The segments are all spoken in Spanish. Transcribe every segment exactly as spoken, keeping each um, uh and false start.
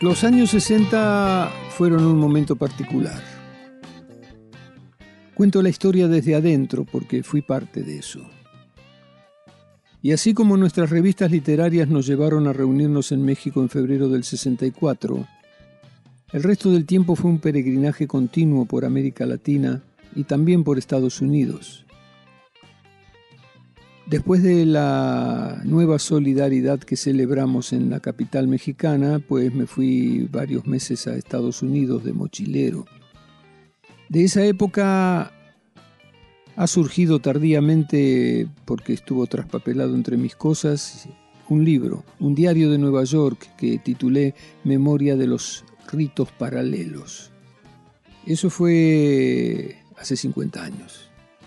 Los años sesenta fueron un momento particular. Cuento la historia desde adentro porque fui parte de eso. Y así como nuestras revistas literarias nos llevaron a reunirnos en México en febrero del sesenta y cuatro, el resto del tiempo fue un peregrinaje continuo por América Latina y también por Estados Unidos. Después de la nueva solidaridad que celebramos en la capital mexicana, pues me fui varios meses a Estados Unidos de mochilero. De esa época ha surgido tardíamente, porque estuvo traspapelado entre mis cosas, un libro, un diario de Nueva York que titulé Memoria de los ritos paralelos. Eso fue hace cincuenta años.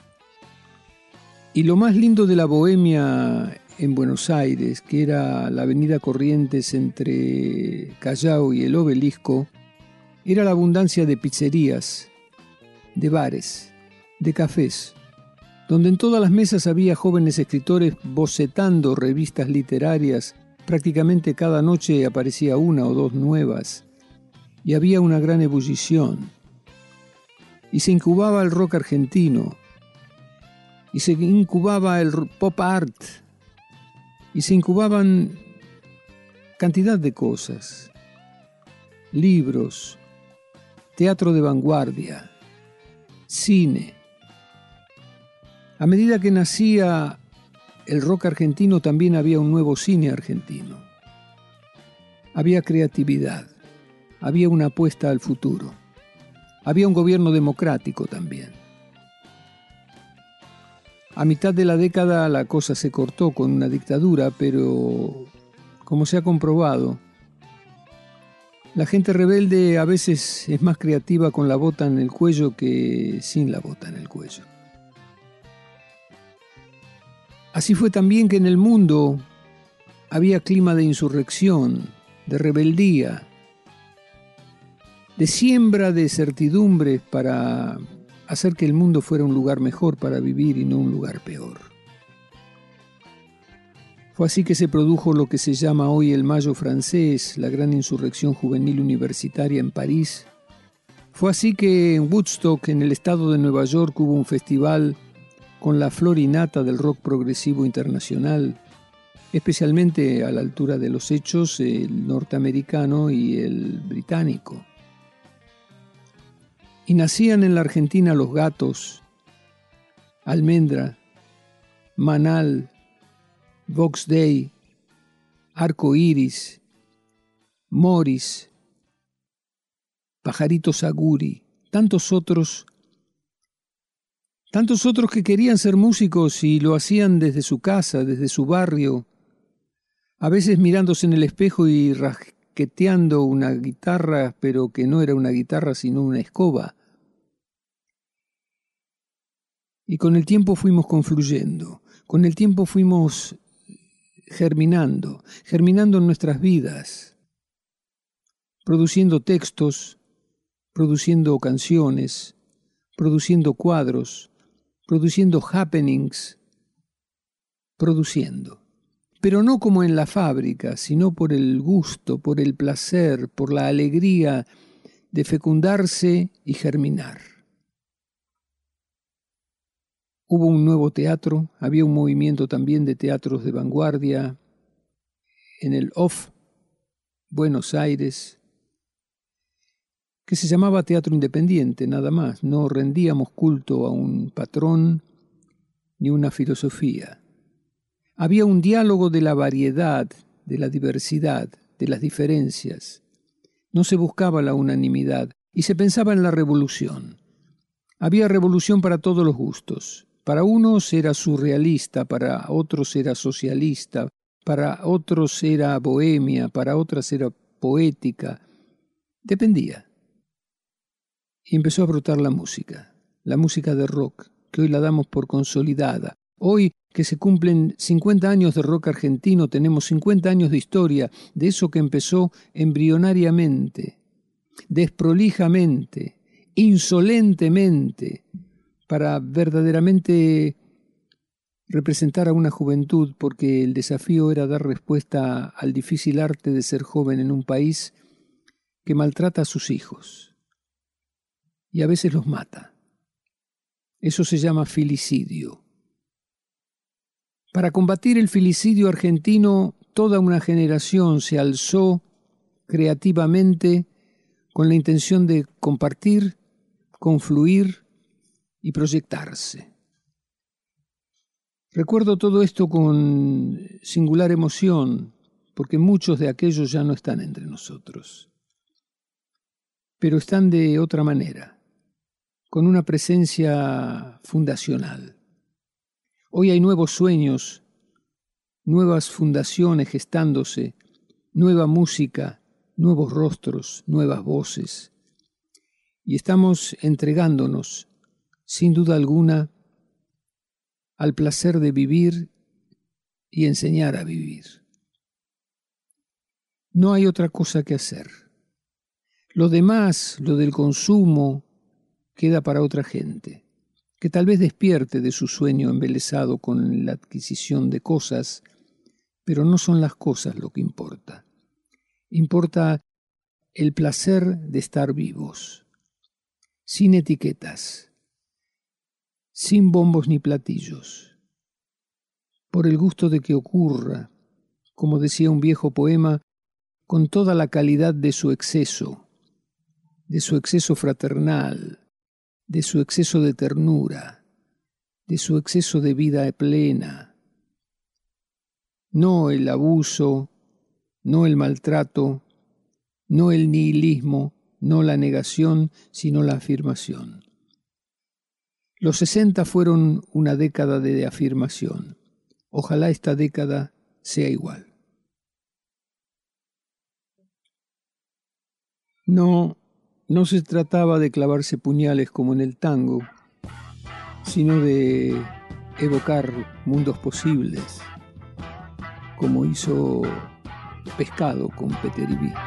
Y lo más lindo de la bohemia en Buenos Aires, que era la avenida Corrientes entre Callao y el Obelisco, era la abundancia de pizzerías, de bares, de cafés, donde en todas las mesas había jóvenes escritores bocetando revistas literarias. Prácticamente cada noche aparecía una o dos nuevas, y había una gran ebullición. Y se incubaba el rock argentino, y se incubaba el pop art, y se incubaban cantidad de cosas, libros, teatro de vanguardia, cine. A medida que nacía el rock argentino, también había un nuevo cine argentino. Había creatividad, había una apuesta al futuro, había un gobierno democrático también. A mitad de la década la cosa se cortó con una dictadura, pero como se ha comprobado, la gente rebelde a veces es más creativa con la bota en el cuello que sin la bota en el cuello. Así fue también que en el mundo había clima de insurrección, de rebeldía, de siembra de certidumbres para hacer que el mundo fuera un lugar mejor para vivir y no un lugar peor. Fue así que se produjo lo que se llama hoy el Mayo francés, la gran insurrección juvenil universitaria en París. Fue así que en Woodstock, en el estado de Nueva York, hubo un festival con la flor y nata del rock progresivo internacional, especialmente a la altura de los hechos, el norteamericano y el británico. Y nacían en la Argentina Los Gatos, Almendra, Manal, Vox Day, Arco Iris, Morris, Pajarito Saguri, tantos otros, tantos otros que querían ser músicos y lo hacían desde su casa, desde su barrio, a veces mirándose en el espejo y rasqueteando una guitarra, pero que no era una guitarra sino una escoba. Y con el tiempo fuimos confluyendo, con el tiempo fuimos germinando, germinando en nuestras vidas, produciendo textos, produciendo canciones, produciendo cuadros, produciendo happenings, produciendo. Pero no como en la fábrica, sino por el gusto, por el placer, por la alegría de fecundarse y germinar. Hubo un nuevo teatro, había un movimiento también de teatros de vanguardia en el O F F, Buenos Aires, que se llamaba Teatro Independiente, nada más. No rendíamos culto a un patrón ni una filosofía. Había un diálogo de la variedad, de la diversidad, de las diferencias. No se buscaba la unanimidad y se pensaba en la revolución. Había revolución para todos los gustos. Para unos era surrealista, para otros era socialista, para otros era bohemia, para otras era poética. Dependía. Y empezó a brotar la música, la música de rock, que hoy la damos por consolidada. Hoy que se cumplen cincuenta años de rock argentino, tenemos cincuenta años de historia, de eso que empezó embrionariamente, desprolijamente, insolentemente, para verdaderamente representar a una juventud, porque el desafío era dar respuesta al difícil arte de ser joven en un país que maltrata a sus hijos y a veces los mata. Eso se llama filicidio. Para combatir el filicidio argentino, toda una generación se alzó creativamente con la intención de compartir, confluir y proyectarse. Recuerdo todo esto con singular emoción, porque muchos de aquellos ya no están entre nosotros, pero están de otra manera, con una presencia fundacional. Hoy hay nuevos sueños, nuevas fundaciones gestándose, nueva música, nuevos rostros, nuevas voces, y estamos entregándonos, sin duda alguna, al placer de vivir y enseñar a vivir. No hay otra cosa que hacer. Lo demás, lo del consumo, queda para otra gente, que tal vez despierte de su sueño embelesado con la adquisición de cosas, pero no son las cosas lo que importa. Importa el placer de estar vivos, sin etiquetas, sin bombos ni platillos, por el gusto de que ocurra, como decía un viejo poema, con toda la calidad de su exceso, de su exceso fraternal, de su exceso de ternura, de su exceso de vida plena. No el abuso, no el maltrato, no el nihilismo, no la negación, sino la afirmación. Los sesenta fueron una década de afirmación. Ojalá esta década sea igual. No, no se trataba de clavarse puñales como en el tango, sino de evocar mundos posibles, como hizo Pescado con Peter y Vi.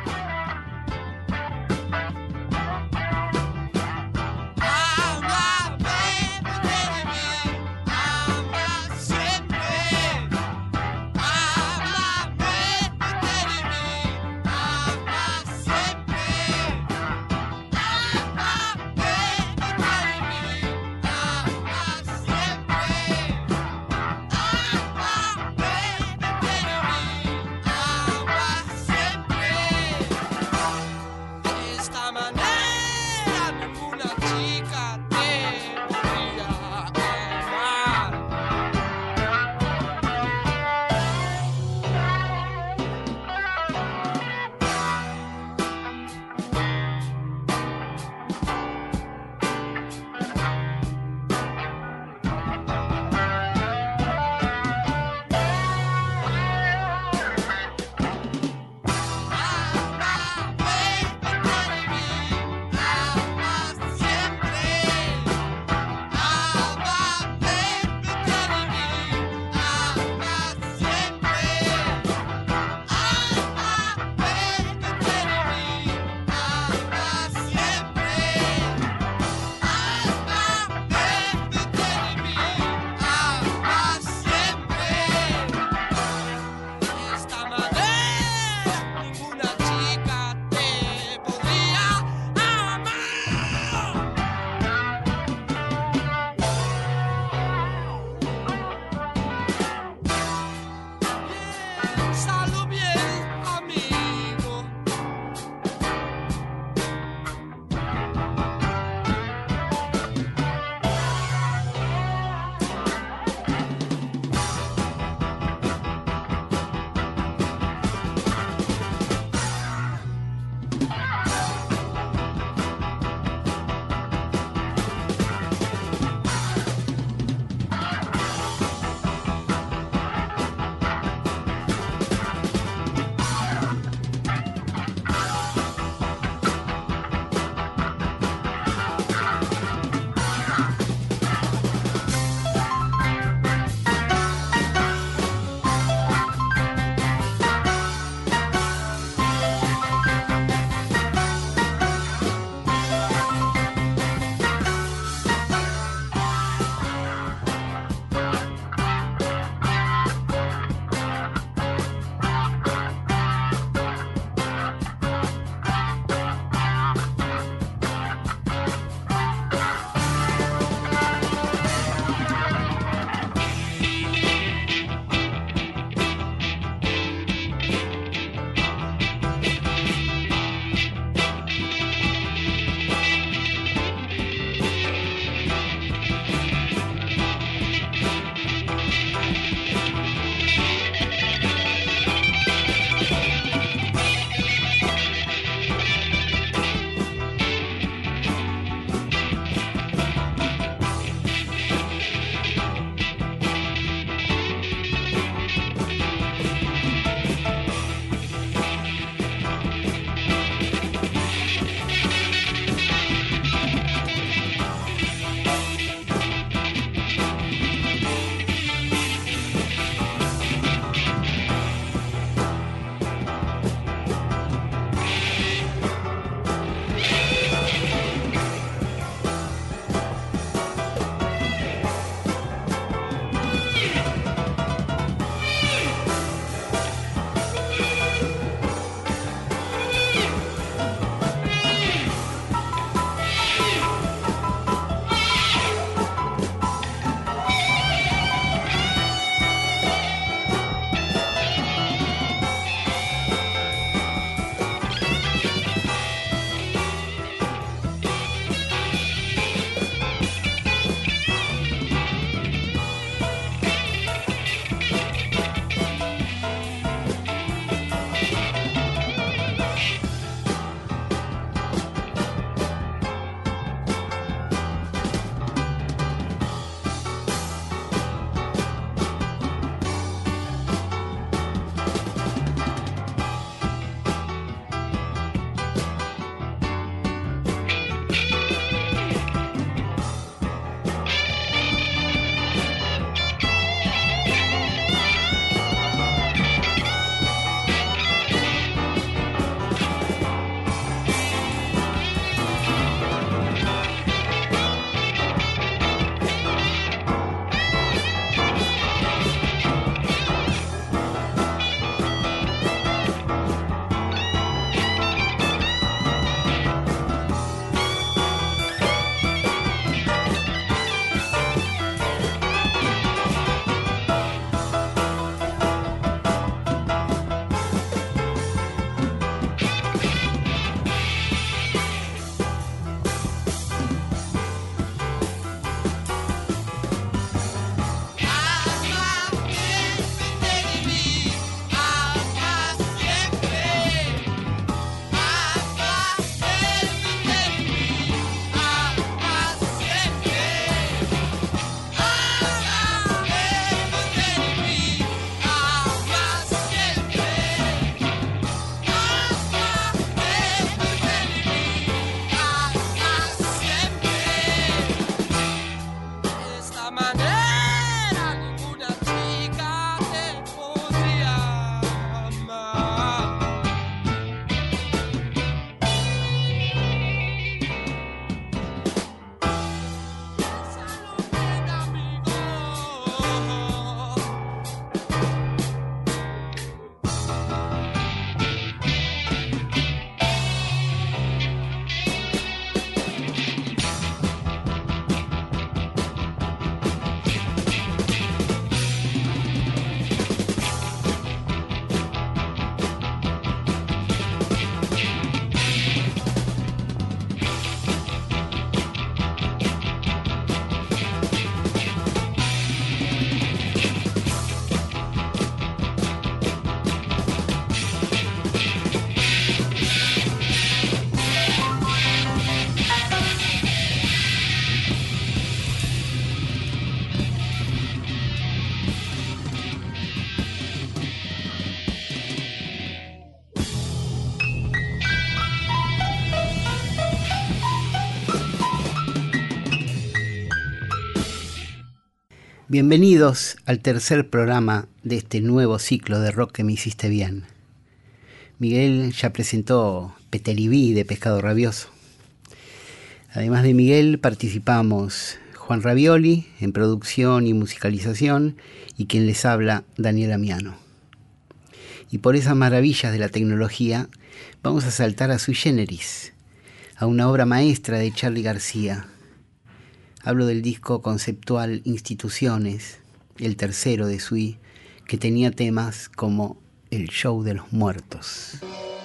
Bienvenidos al tercer programa de este nuevo ciclo de Rock que me hiciste bien. Miguel ya presentó Peteribí de Pescado Rabioso. Además de Miguel participamos Juan Ravioli en producción y musicalización y quien les habla, Daniela Miano. Y por esas maravillas de la tecnología vamos a saltar a Sui Generis, a una obra maestra de Charly García. Hablo del disco conceptual Instituciones, el tercero de Sui, que tenía temas como El Show de los Muertos.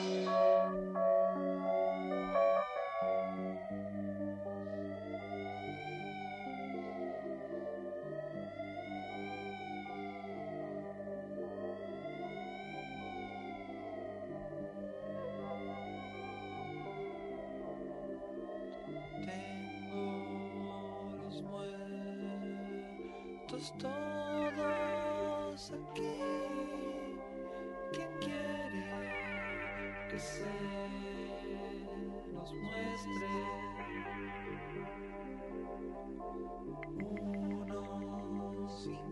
Todos aquí, ¿quién quiere que se nos muestre? Unos sin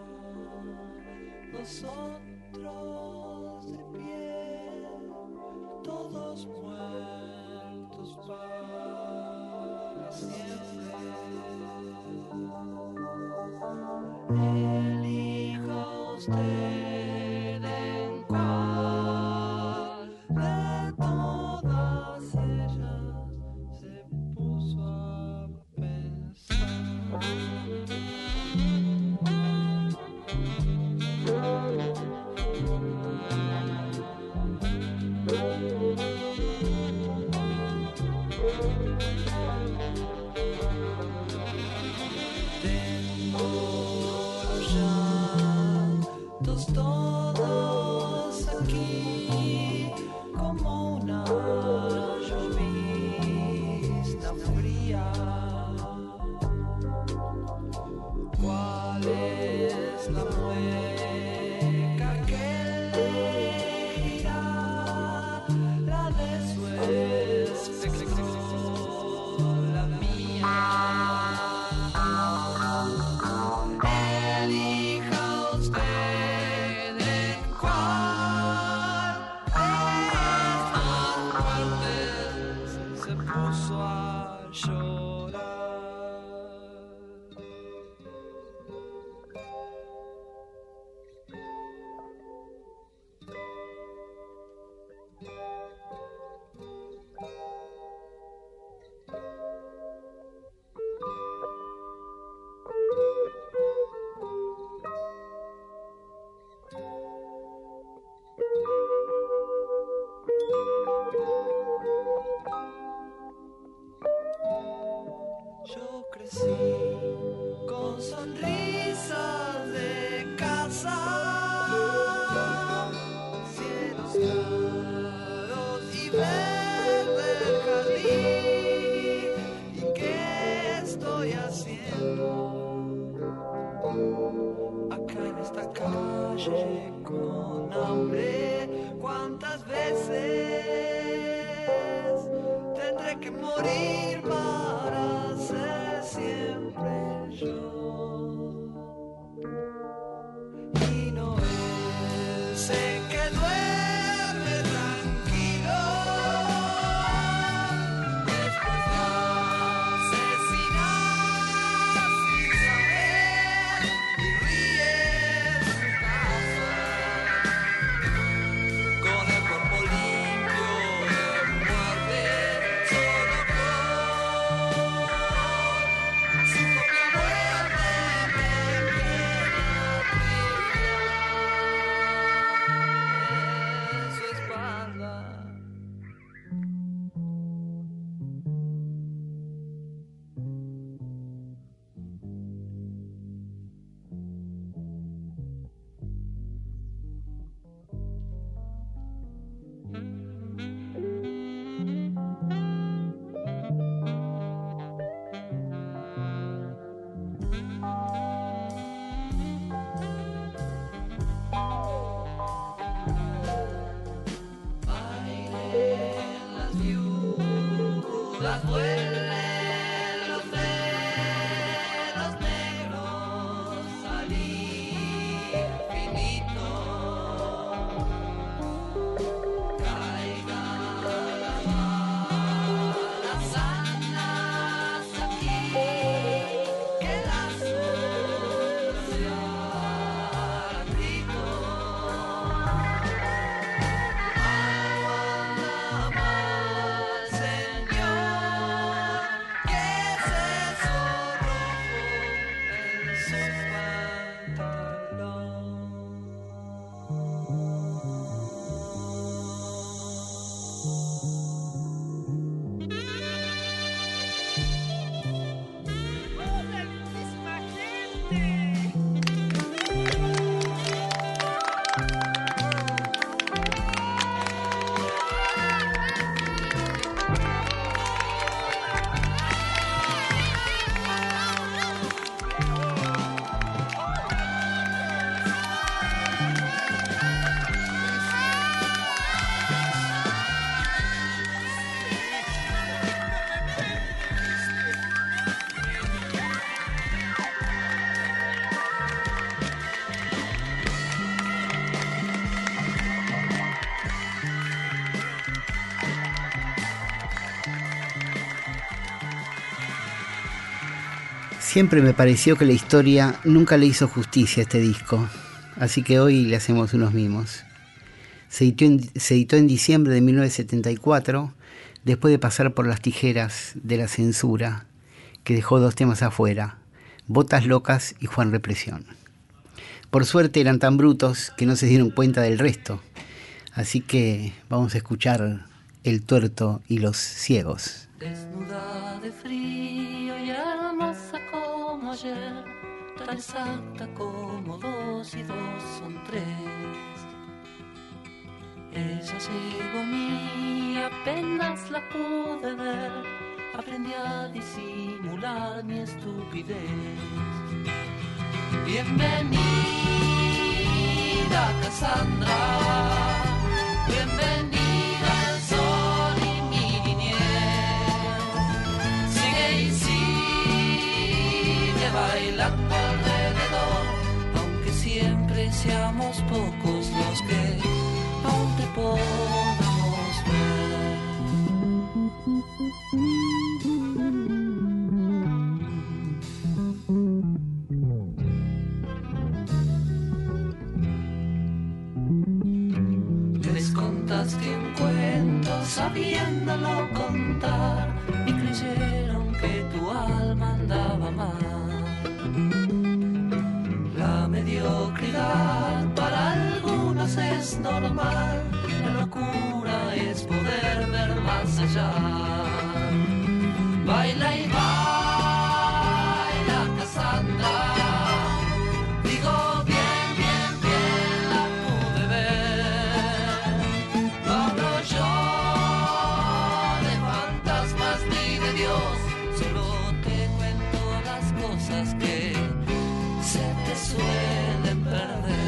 nosotros de pie, todos muertos para siempre. Elija usted en cuál de todas ellas se puso a pensar. Todos aquí como una llovizna fría. ¿Cuál es la mueca que elegirá? La de su espectro, la mía. Elija usted en cuál de estas muertes se puso a llorar. Yo crecí con sonrisas de casa, cielos claros y verde el jardín. ¿Y qué estoy haciendo acá en esta calle con hambre? ¿Cuántas veces tendré que morir para ser siempre yo? Y no él sé que duerme tranquilo después de asesinar sin saber y ríe en su casa con el cuerpo limpio de muerte, solo con Siempre me pareció que la historia nunca le hizo justicia a este disco, así que hoy le hacemos unos mimos. Se editó en, se editó en diciembre de mil novecientos setenta y cuatro, después de pasar por las tijeras de la censura, que dejó dos temas afuera, Botas Locas y Juan Represión. Por suerte eran tan brutos que no se dieron cuenta del resto, así que vamos a escuchar El Tuerto y los Ciegos. Desnuda de frío y hermosa como ayer, tan exacta como dos y dos son tres. Ella llegó a mí, apenas la pude ver, aprendí a disimular mi estupidez. Bienvenida, Cassandra, bienvenida al sol y mi niñez. Sigue y sigue bailando alrededor, aunque siempre seamos pocos los que aún te podamos ver. Les contaste un cuento sabiéndolo contar y creyeron que tu alma andaba mal. La mediocridad para algunos es normal, la locura es poder ver más allá. Baila y baila, Cassandra. Digo bien, bien, bien, la pude ver. No hablo yo de fantasmas ni de Dios, solo te cuento las cosas que se te suelen perder.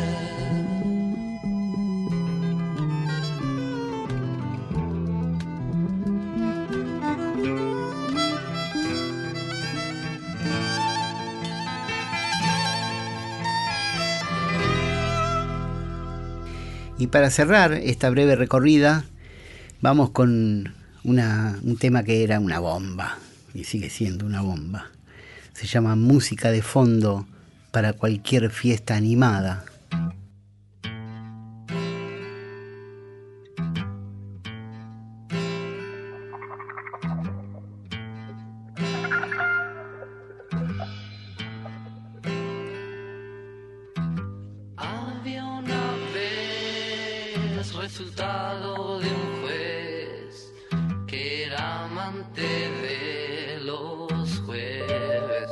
Y para cerrar esta breve recorrida, vamos con una, un tema que era una bomba, y sigue siendo una bomba. Se llama Música de Fondo para cualquier fiesta animada. Había una vez resultado de un juez que era amante de los jueves.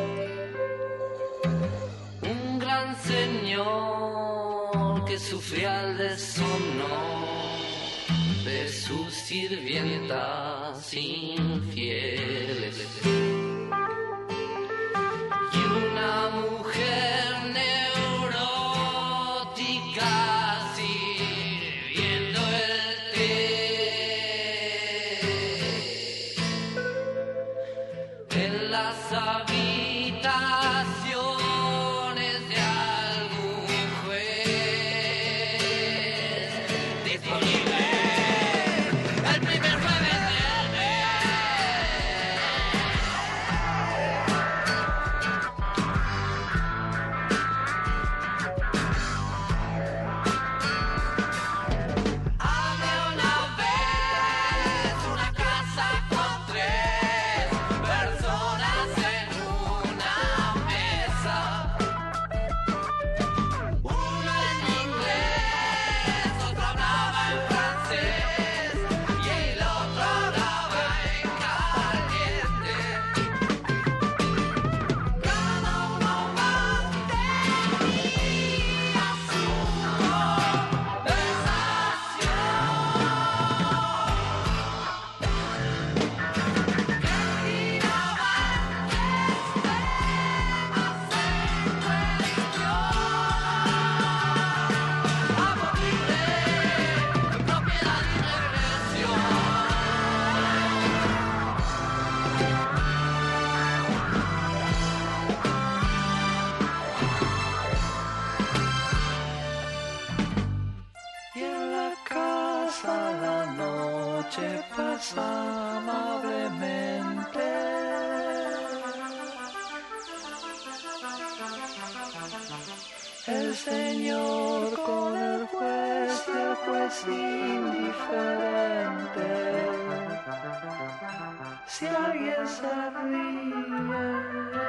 Un gran señor que sufría el deshonor de sus sirvientas infieles. Y una mujer neurótica sirviendo el té en las habitaciones de algún juez. Disponible el primer jueves del mes. Había una vez una casa con tres personas en un el Señor con el juez y el juez indiferente. Si alguien se ríe,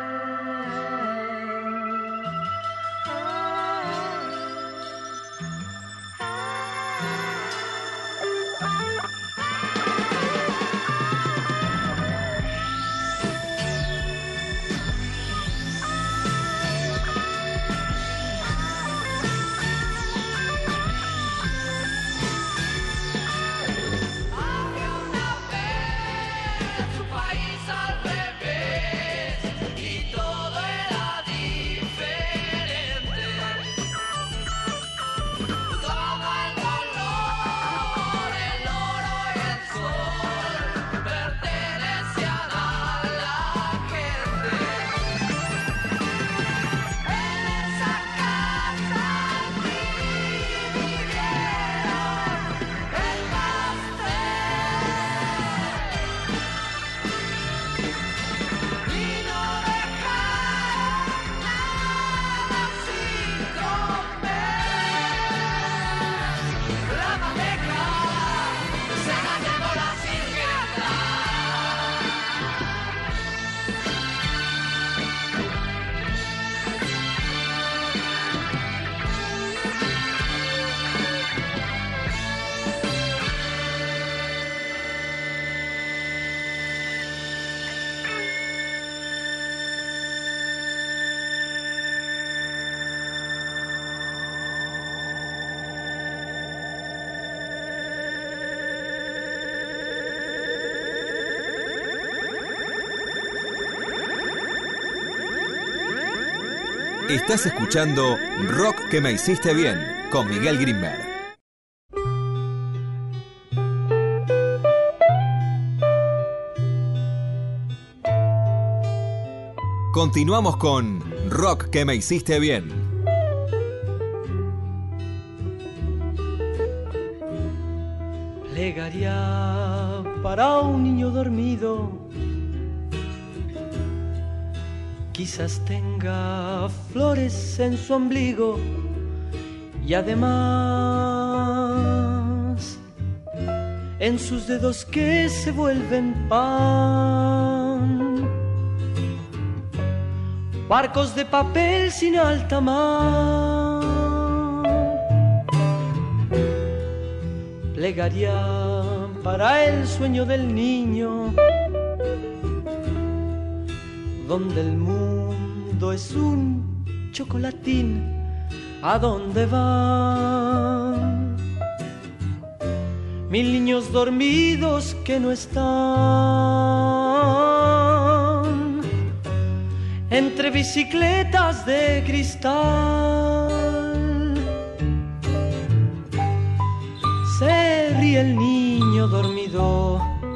Estás escuchando Rock que me hiciste bien, con Miguel Grimberg. Continuamos con Rock que me hiciste bien. Plegaria para un niño dormido, quizás tenga flores en su ombligo y además en sus dedos que se vuelven pan, barcos de papel sin alta mar. Plegaria para el sueño del niño, donde el mundo es un chocolatín, ¿a dónde van? Mil niños dormidos que no están entre bicicletas de cristal. Se ríe el niño dormido,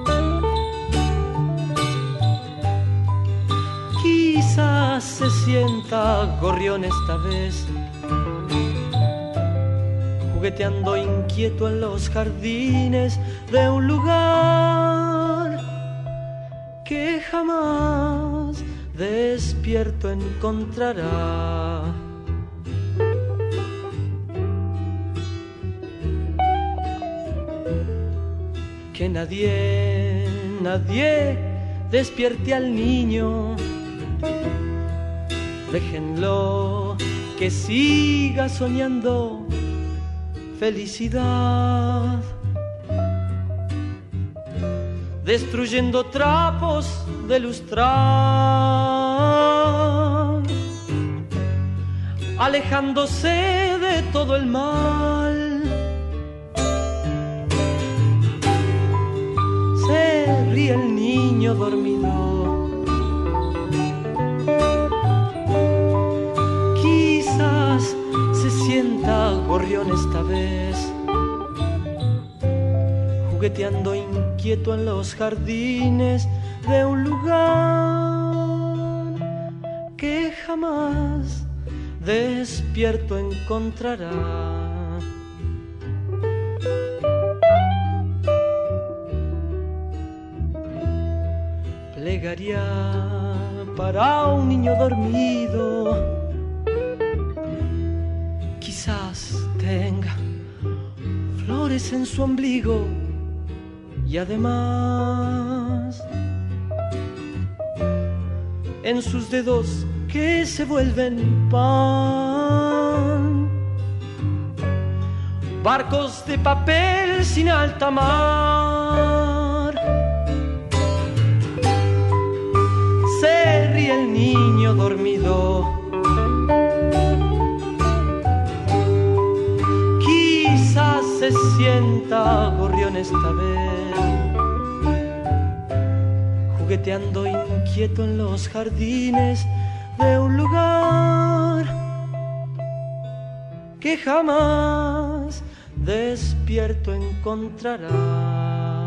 quizás se sienta gorrión esta vez, jugueteando inquieto en los jardines de un lugar que jamás despierto encontrará. Que nadie, nadie despierte al niño, déjenlo que siga soñando felicidad, destruyendo trapos de lustrar, alejándose de todo el mal. Se ríe el niño dormido, quizás se sienta gorrión esta vez, jugueteando inquieto en los jardines de un lugar que jamás despierto encontrará. Plegaria para un niño dormido, tenga flores en su ombligo y además en sus dedos que se vuelven pan, barcos de papel sin alta mar. Se ríe el niño dormido, quizás se sienta gorrión esta vez, jugueteando inquieto en los jardines de un lugar que jamás despierto encontrará.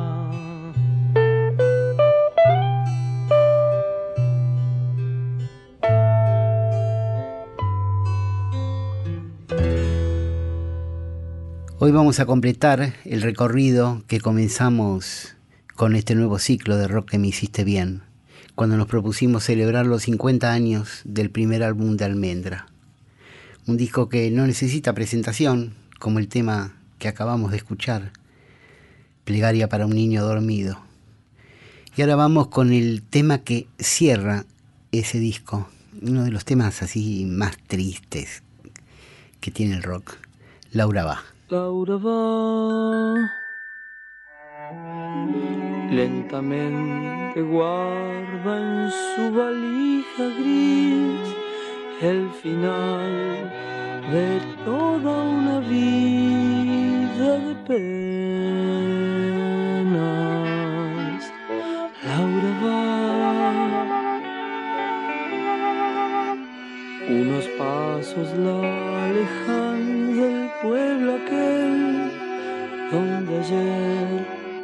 Hoy vamos a completar el recorrido que comenzamos con este nuevo ciclo de Rock que me hiciste bien, cuando nos propusimos celebrar los cincuenta años del primer álbum de Almendra. Un disco que no necesita presentación, como el tema que acabamos de escuchar, Plegaria para un niño dormido. Y ahora vamos con el tema que cierra ese disco, uno de los temas así más tristes que tiene el rock, Laura va. Laura va, lentamente guarda en su valija gris el final de toda una vida de penas. Laura va, unos pasos la alejan del pueblo aquel donde ayer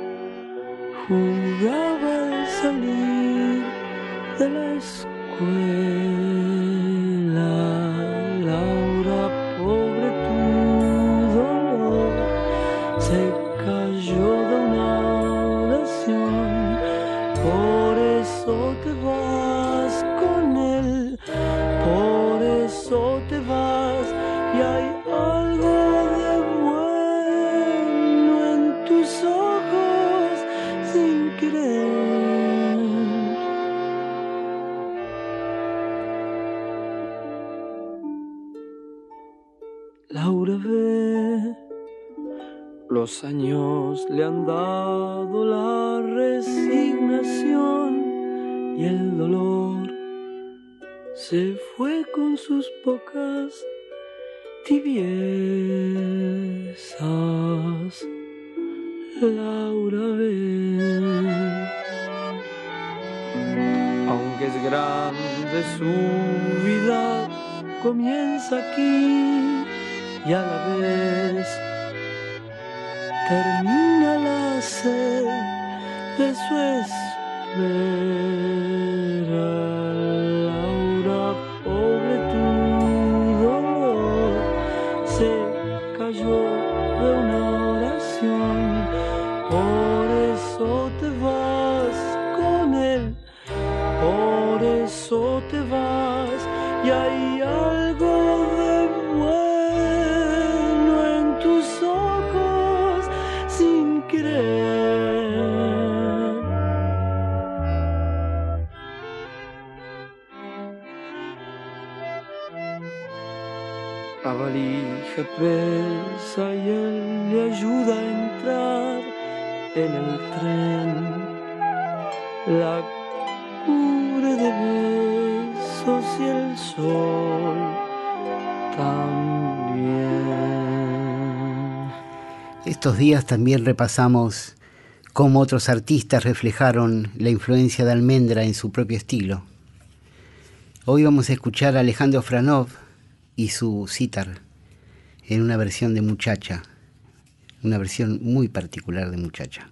jugaba al salir de la escuela. Laura, pobre tu dolor, se cayó de una oración, por eso te vas con él, por eso te vas, y hay algo de bueno en tus ojos sin querer. Laura ve, los años le han dado la resignación y el dolor se fue con sus pocas tibiezas. Laura ve, aunque es grande su vida, comienza aquí y a la vez termina la sed de su espera. Laura, pobre tu dolor, se cayó de una oración, por eso te vas con él, por eso te vas, y hay algo de bueno en tus ojos sin querer. La valija pesa y él le ayuda a entrar en el tren, la cubre de besos y el sol también. Estos días también repasamos cómo otros artistas reflejaron la influencia de Almendra en su propio estilo. Hoy vamos a escuchar a Alejandro Franov y su sitar en una versión de Muchacha, una versión muy particular de Muchacha.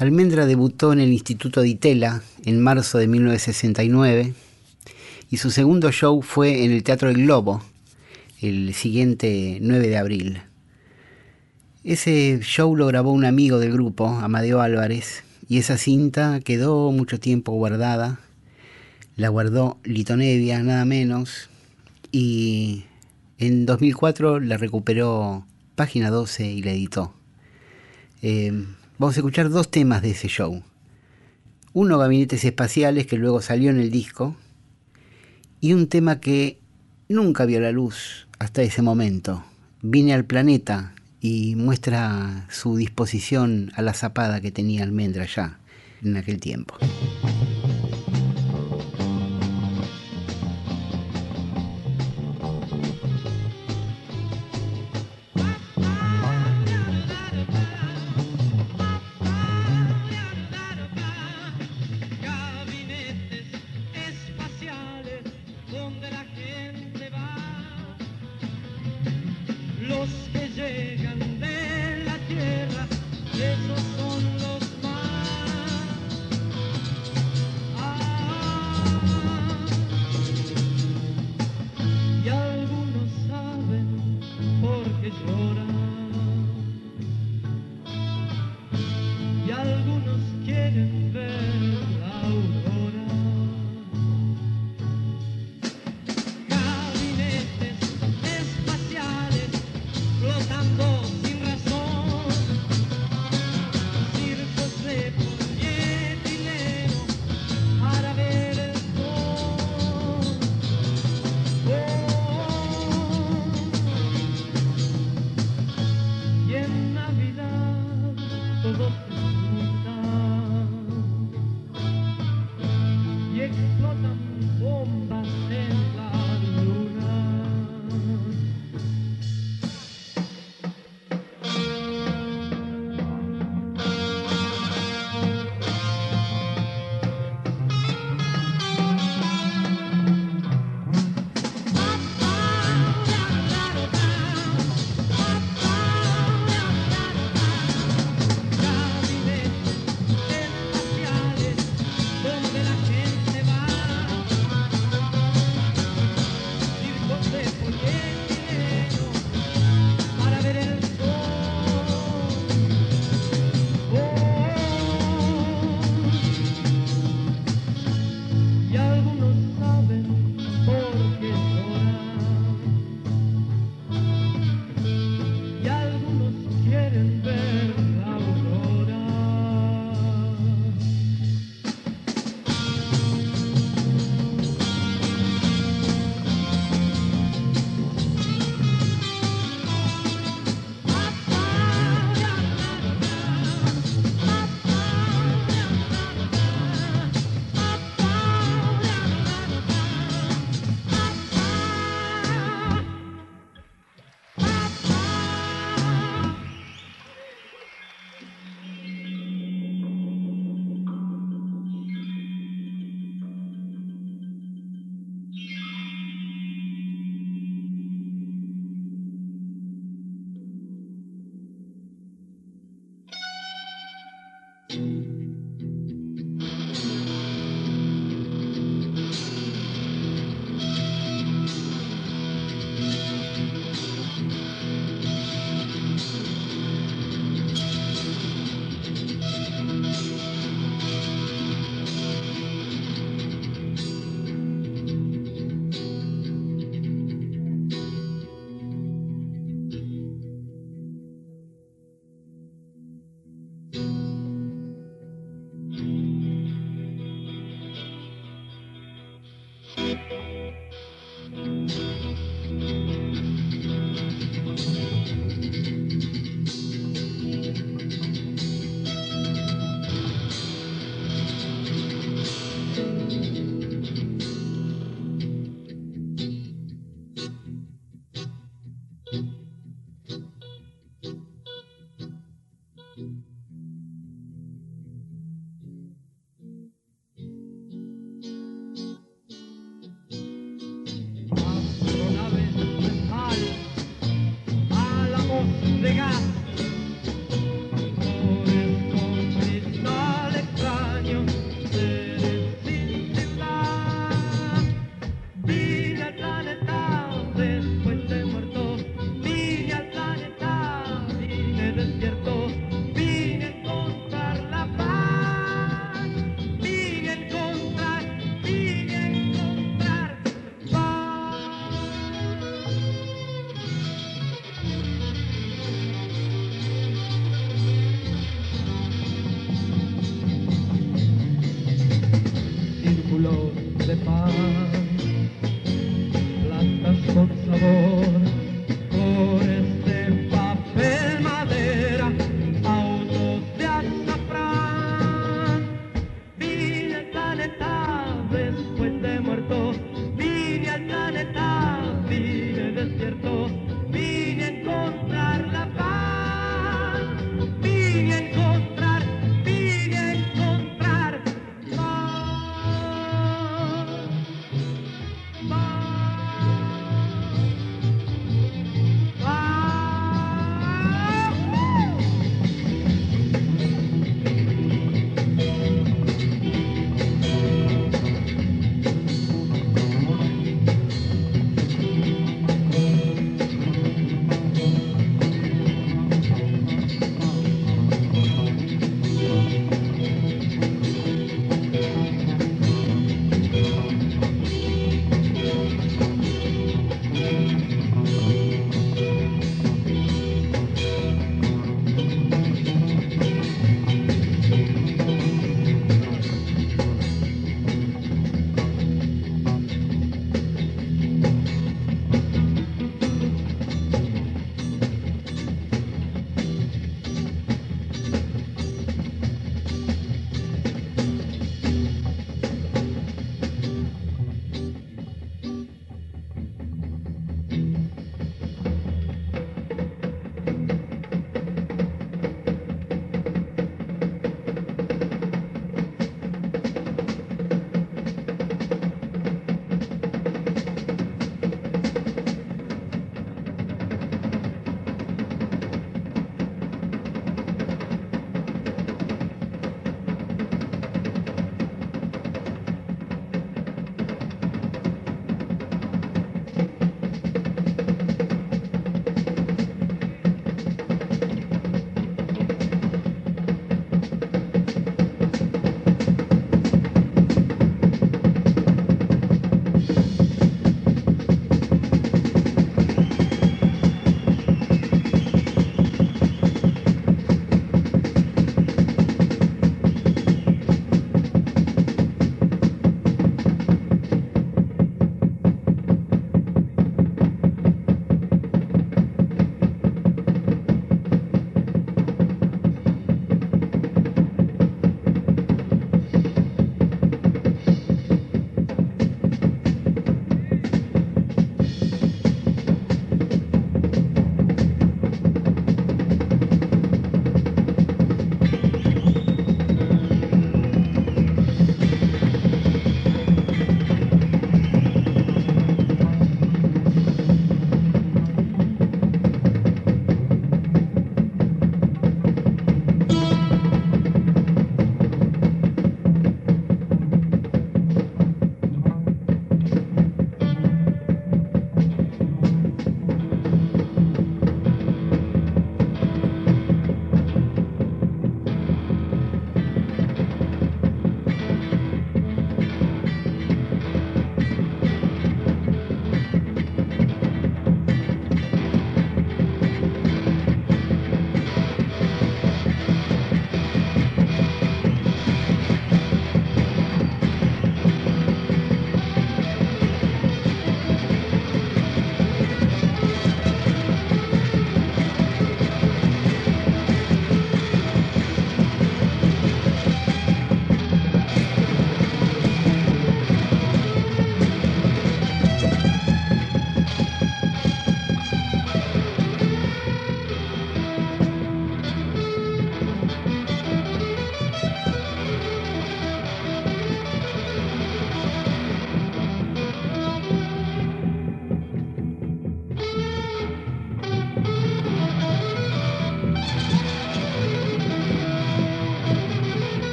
Almendra debutó en el Instituto Di Tella en marzo de mil novecientos sesenta y nueve y su segundo show fue en el Teatro El Globo el siguiente nueve de abril. Ese show lo grabó un amigo del grupo, Amadeo Álvarez, y esa cinta quedó mucho tiempo guardada. La guardó Lito Nebbia, nada menos, y en dos mil cuatro la recuperó Página doce y la editó. Eh, vamos a escuchar dos temas de ese show. Uno, Gabinetes Espaciales, que luego salió en el disco, y un tema que nunca vio la luz hasta ese momento, Vine al Planeta, y muestra su disposición a la zapada que tenía Almendra ya en aquel tiempo.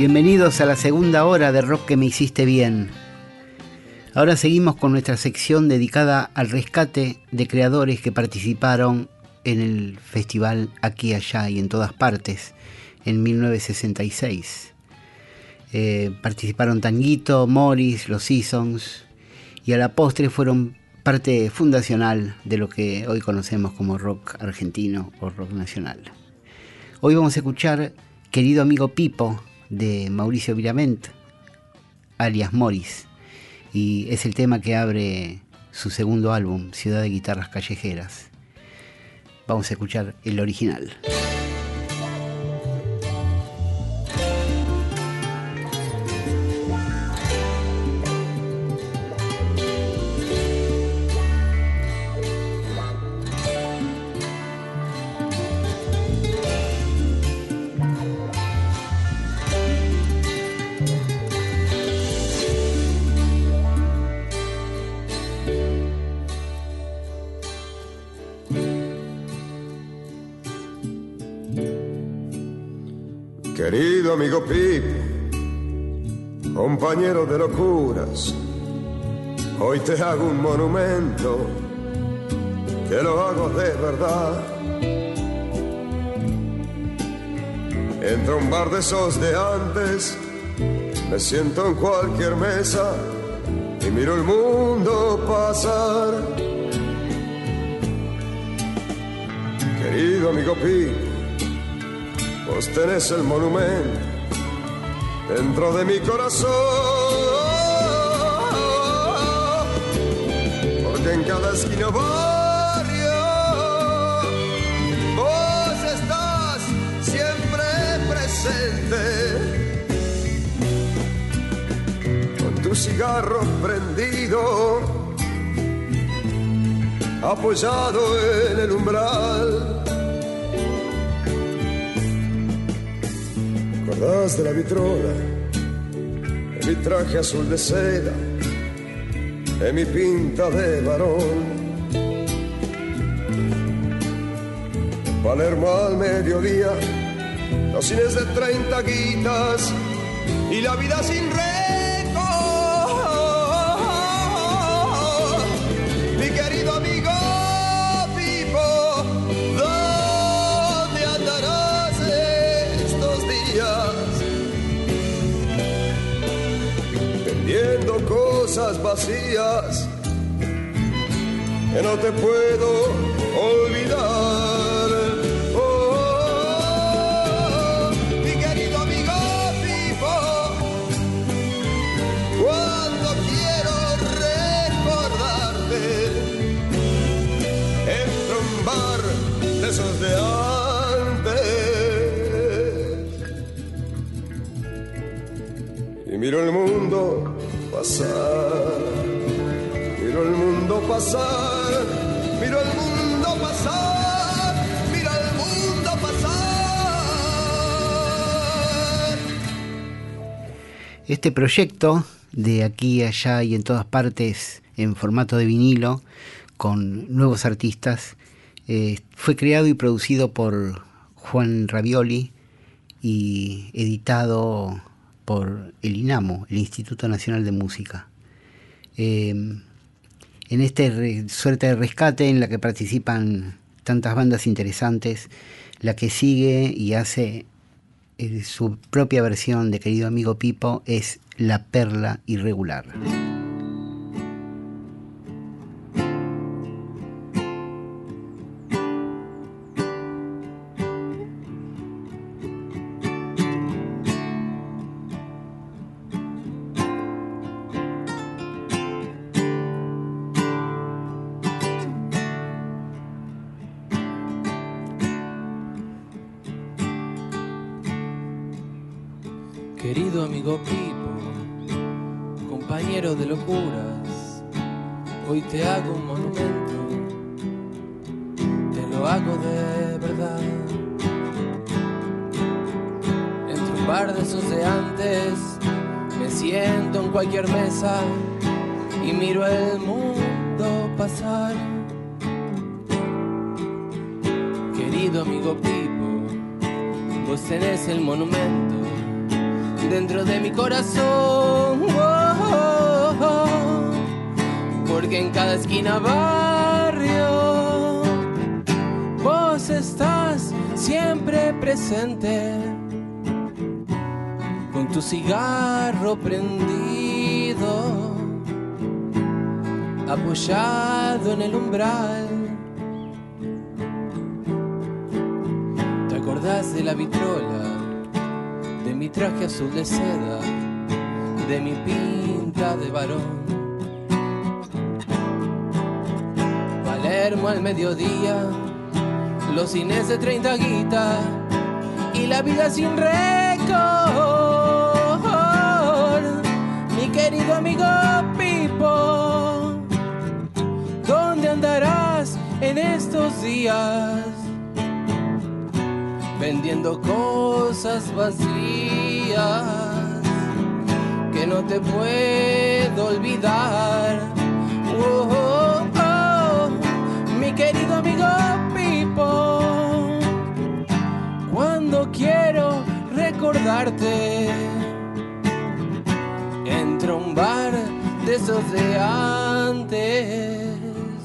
Bienvenidos a la segunda hora de Rock que me hiciste bien. Ahora seguimos con nuestra sección dedicada al rescate de creadores que participaron en el festival Aquí, Allá y en Todas Partes en mil novecientos sesenta y seis. Eh, participaron Tanguito, Morris, Los Seasons y a la postre fueron parte fundacional de lo que hoy conocemos como rock argentino o rock nacional. Hoy vamos a escuchar Querido Amigo Pipo de Mauricio Viravent, alias Morris, y es el tema que abre su segundo álbum, Ciudad de Guitarras Callejeras. Vamos a escuchar el original. Querido amigo Pipo, compañero de locuras, hoy te hago un monumento, que lo hago de verdad. Entro a un bar de esos de antes, me siento en cualquier mesa y miro el mundo pasar. Querido amigo Pipo, vos tenés el monumento dentro de mi corazón, porque en cada esquina barrio vos estás siempre presente, con tu cigarro prendido, apoyado en el umbral. ¿Acordás de la vitrola, de mi traje azul de seda, de mi pinta de varón? Palermo al mediodía, los cines de treinta guitas y la vida sin récord. Mi querido amigo Pipo, ¿dónde andarás estos días? Vendiendo cosas vacías que no te puedo olvidar. Oh, mi querido amigo Pipo, cuando quiero recordarte, entro a un bar de esos de antes y miro el mundo pasar, miro el mundo pasar, miro el mundo pasar, miro el mundo pasar. Este proyecto de Aquí, Allá y en Todas Partes en formato de vinilo con nuevos artistas eh, fue creado y producido por Juan Ravioli y editado por el INAMU, el Instituto Nacional de Música. Eh, en esta re, suerte de rescate en la que participan tantas bandas interesantes, la que sigue y hace eh, su propia versión de Querido Amigo Pipo es La Perla Irregular. Querido amigo Pipo, compañero de locuras, hoy te hago un monumento, te lo hago de verdad. Entro a un bar de esos de antes, me siento en cualquier mesa y miro el mundo pasar. Querido amigo Pipo, vos tenés el monumento dentro de mi corazón, oh, oh, oh, porque en cada esquina barrio vos estás siempre presente, con tu cigarro prendido, apoyado en el umbral. ¿Te acordás de la vitrola, de mi traje azul de seda, de mi pinta de varón? Palermo al mediodía, los cines de treinta guitas y la vida sin récord. Mi querido amigo Pipo, ¿dónde andarás en estos días? Vendiendo cosas vacías que no te puedo olvidar. Oh, oh, oh, mi querido amigo Pipo, cuando quiero recordarte, entro a un bar de esos de antes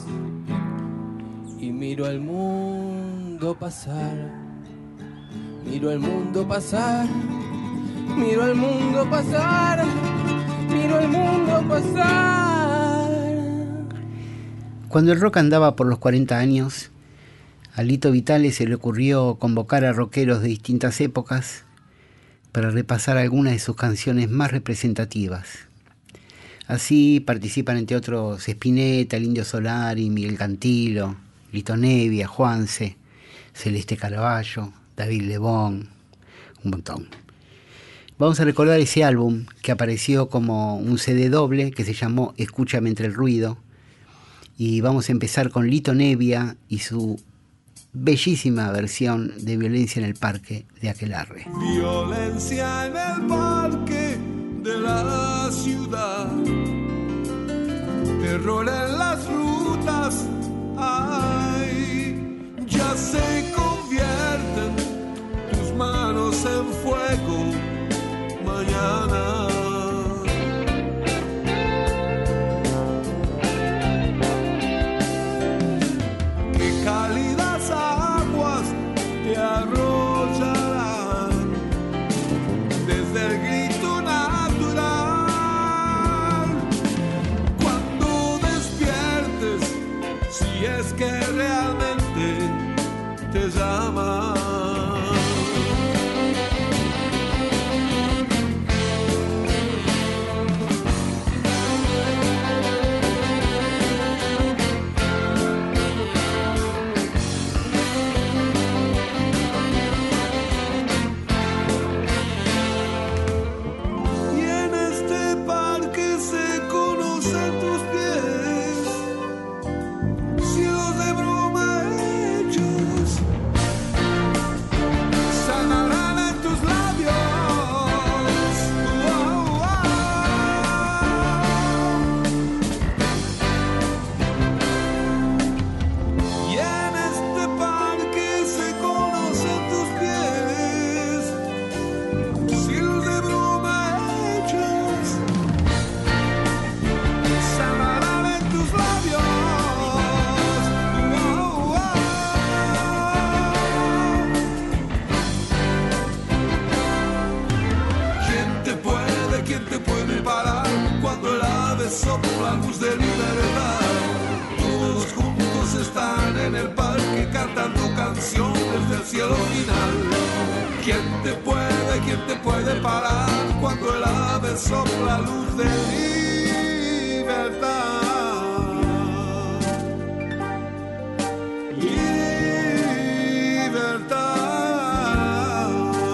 y miro al mundo pasar. Miro al mundo pasar, miro al mundo pasar, miro al mundo pasar. Cuando el rock andaba por los cuarenta años, a Lito Vitale se le ocurrió convocar a rockeros de distintas épocas para repasar algunas de sus canciones más representativas. Así participan entre otros Spinetta, el Indio Solari, Miguel Cantilo, Lito Nevia, Juanse, Celeste Carballo, David Lebón, un montón. Vamos a recordar ese álbum que apareció como un C D doble que se llamó Escúchame entre el ruido, y vamos a empezar con Lito Nevia y su bellísima versión de Violencia en el Parque de Aquelarre. Violencia en el parque de la ciudad, terror en las rutas, ay, ya se convierten tus manos en fuego mañana. Qué cálidas aguas te arrollarán desde el grito natural. Cuando despiertes, si es que realmente te llama. Sopla la luz de libertad. Todos juntos están en el parque cantando canciones del cielo final. ¿Quién te puede, quién te puede parar cuando el ave sopla la luz de libertad? Libertad.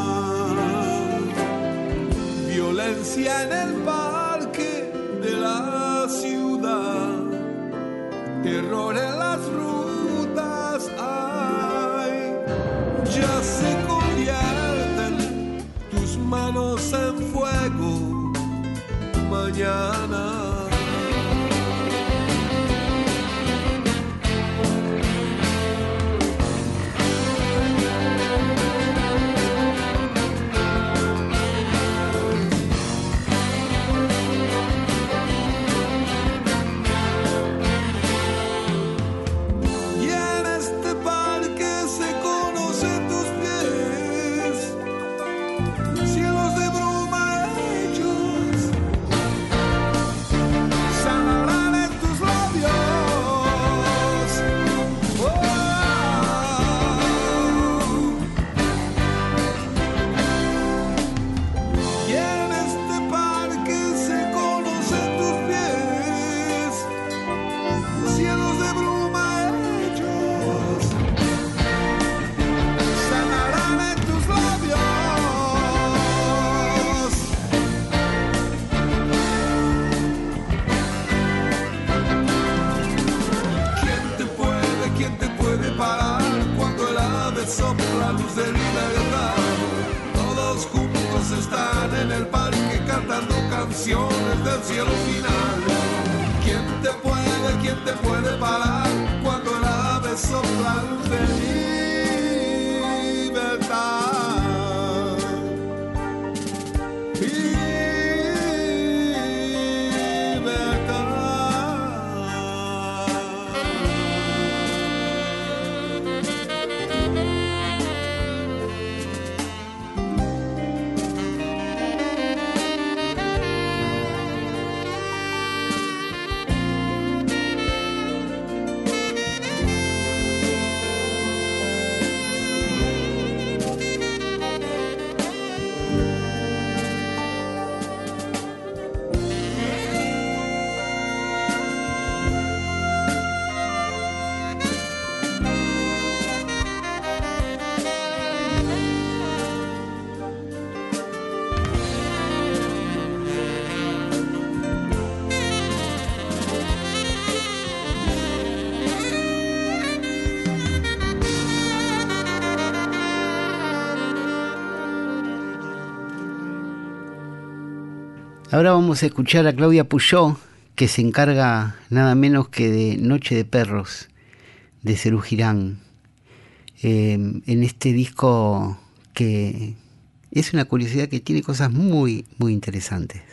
Violencia en el parque de la ciudad, terror en las rutas, ay, ya se convierten tus manos en fuego mañana. canciones del cielo final. ¿Quién te puede, quién te puede parar cuando el ave sopla luz de libertad? Ahora vamos a escuchar a Claudia Puyó, que se encarga nada menos que de Noche de Perros, de Serú Girán, eh, en este disco que es una curiosidad que tiene cosas muy, muy interesantes.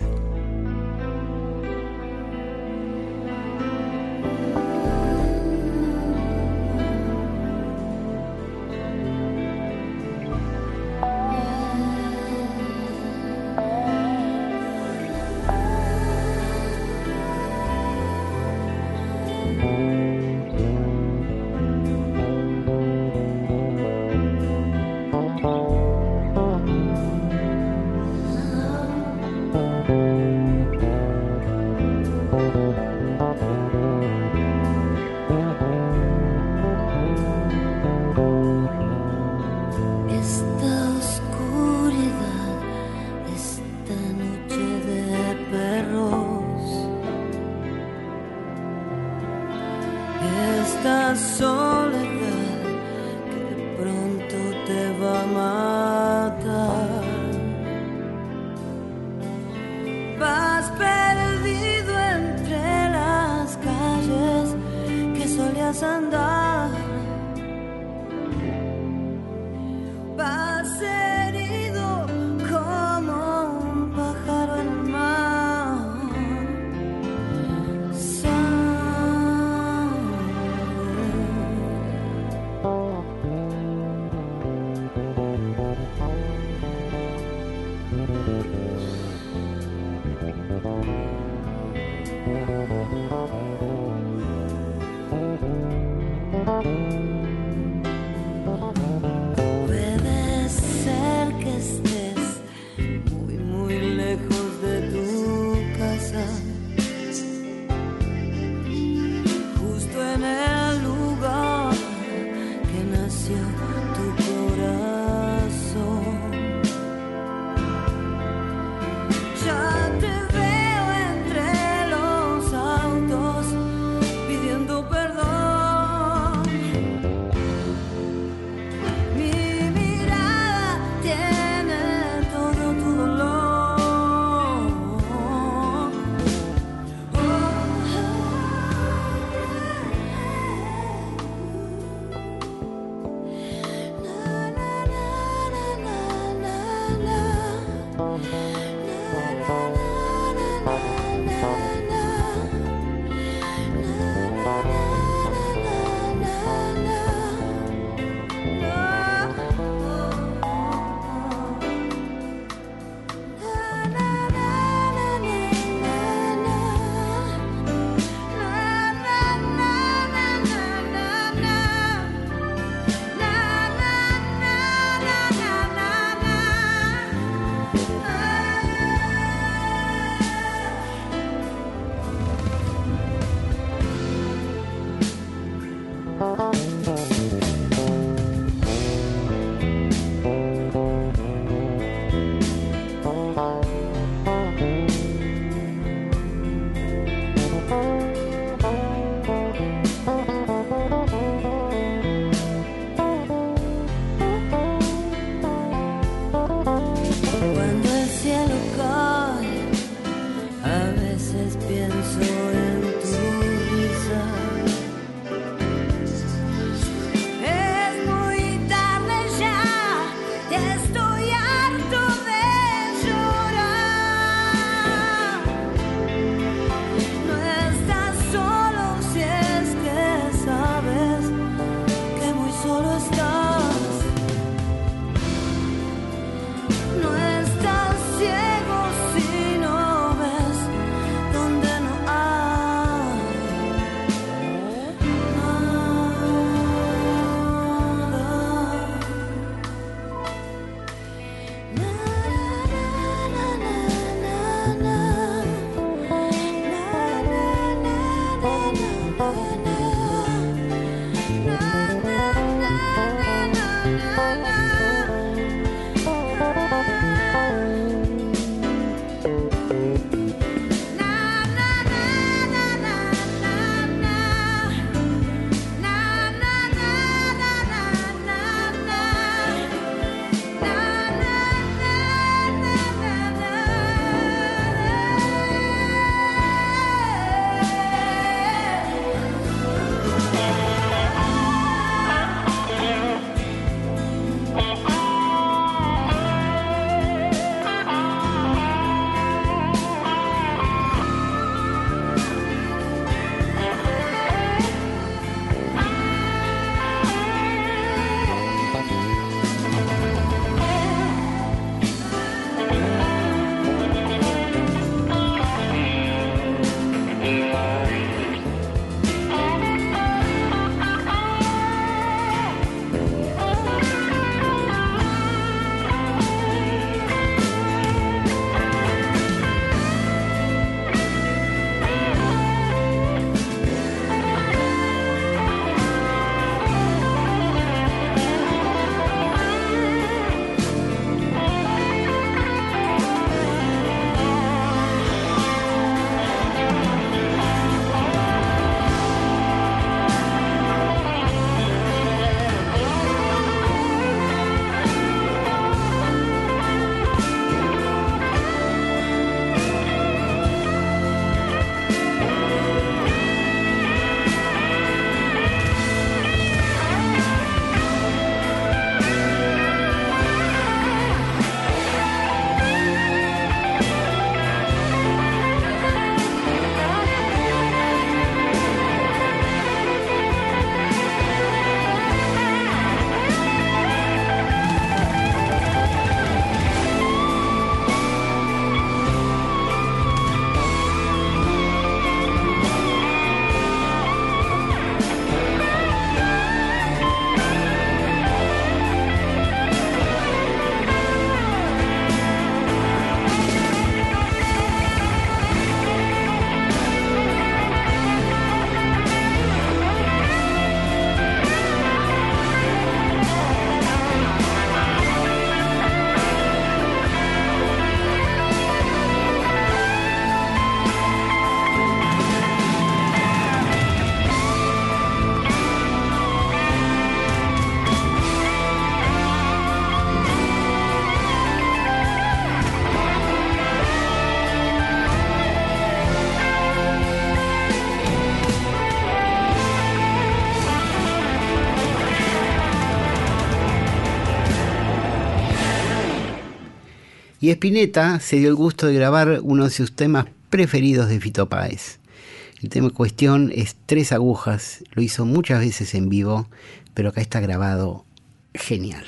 Y Spinetta se dio el gusto de grabar uno de sus temas preferidos de Fito Páez. El tema en cuestión es Tres Agujas, lo hizo muchas veces en vivo, pero acá está grabado genial.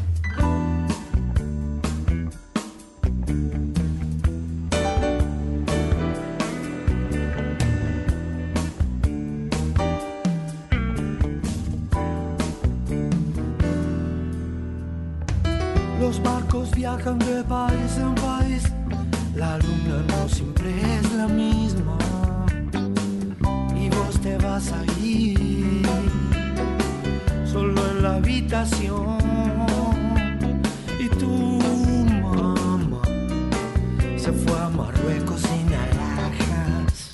Los barcos viajan de país en país, la luna no siempre es la misma, y vos te vas a ir solo en la habitación, y tu mamá se fue a Marruecos sin alhajas.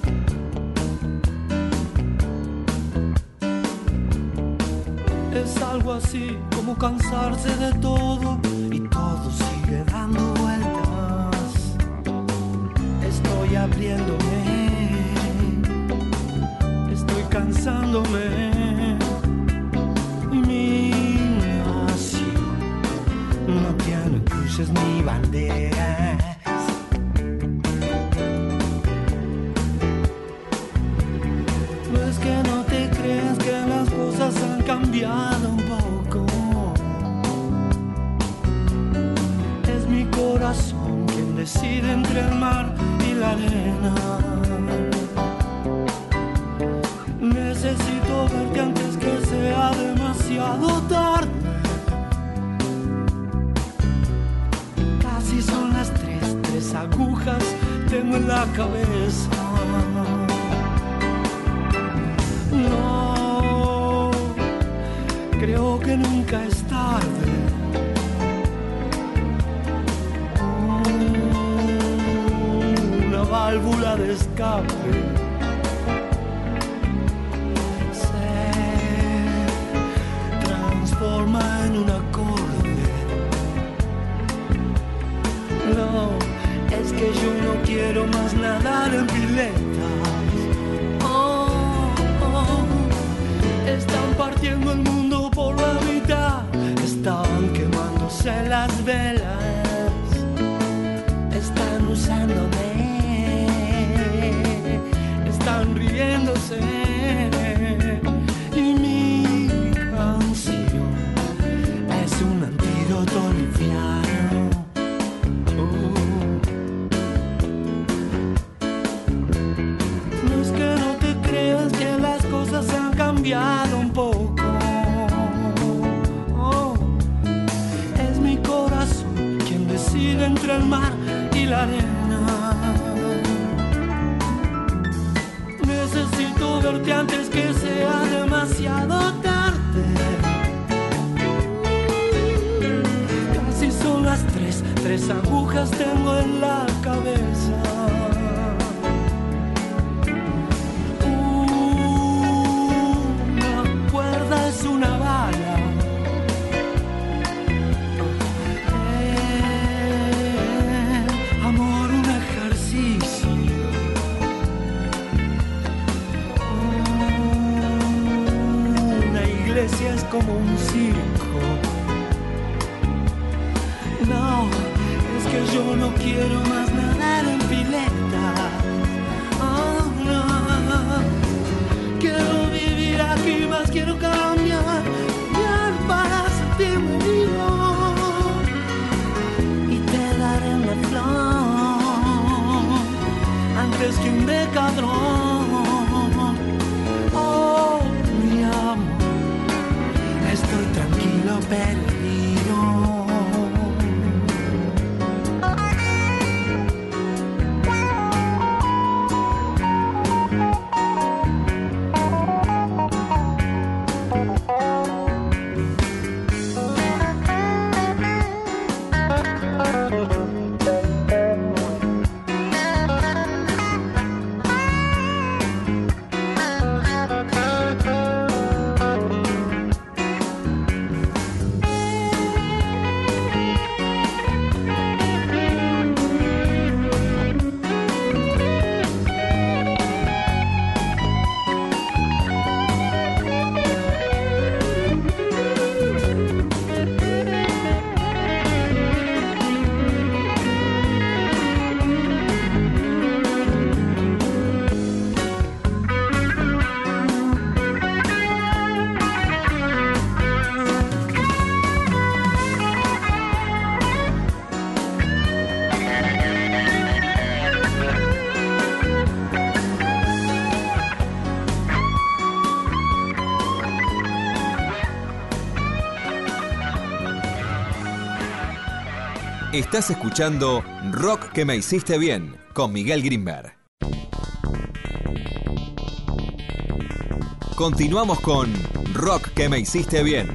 Es algo así como cansarse de todo y todo sigue dando vueltas. Estoy abriéndome, estoy cansándome. Mi nación no tiene cruces ni banderas. No es que no te creas que las cosas han cambiado un poco. Es mi corazón quien decide entre el mar y la arena. Necesito verte antes que sea demasiado tarde. Casi son las tres, tres agujas tengo en la cabeza. No, creo que nunca es tarde. Una válvula de escape se transforma en un acorde. No, es que yo no quiero más nadar en piletas. Están partiendo el mundo por la mitad, están quemándose las velas, están usándome, están riéndose, y mi canción es un antídoto liviano. Uh. No es que no te creas que las cosas se han cambiado un poco. Oh, es mi corazón quien decide entre el mar y la arena. Necesito verte antes que sea demasiado tarde. Casi son las tres, tres agujas tengo en la cabeza. Es una bala, eh, amor, un ejercicio, iglesia es como un circo. No, es que yo no quiero más nadar en pileta. Oh, no. Quiero vivir aquí, más quiero cambiar, cambiar para sentirme vivo. Y te daré una flor antes que un decadrón. Oh, mi amor, estoy tranquilo, perdido. Estás escuchando Rock que me hiciste bien con Miguel Grimberg. Continuamos con Rock que me hiciste bien.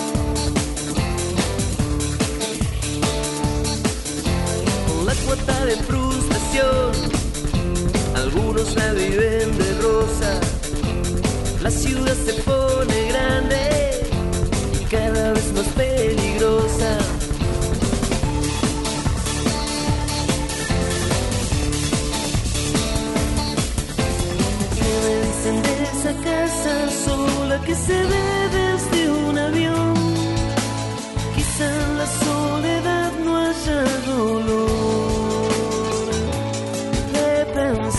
Con la cuota de de frustración, algunos la viven de rosa. La ciudad se pone grande y cada vez más peligrosa. Quédense en esa casa sola que se ve desde un avión. Quizá en la soledad no haya dolor de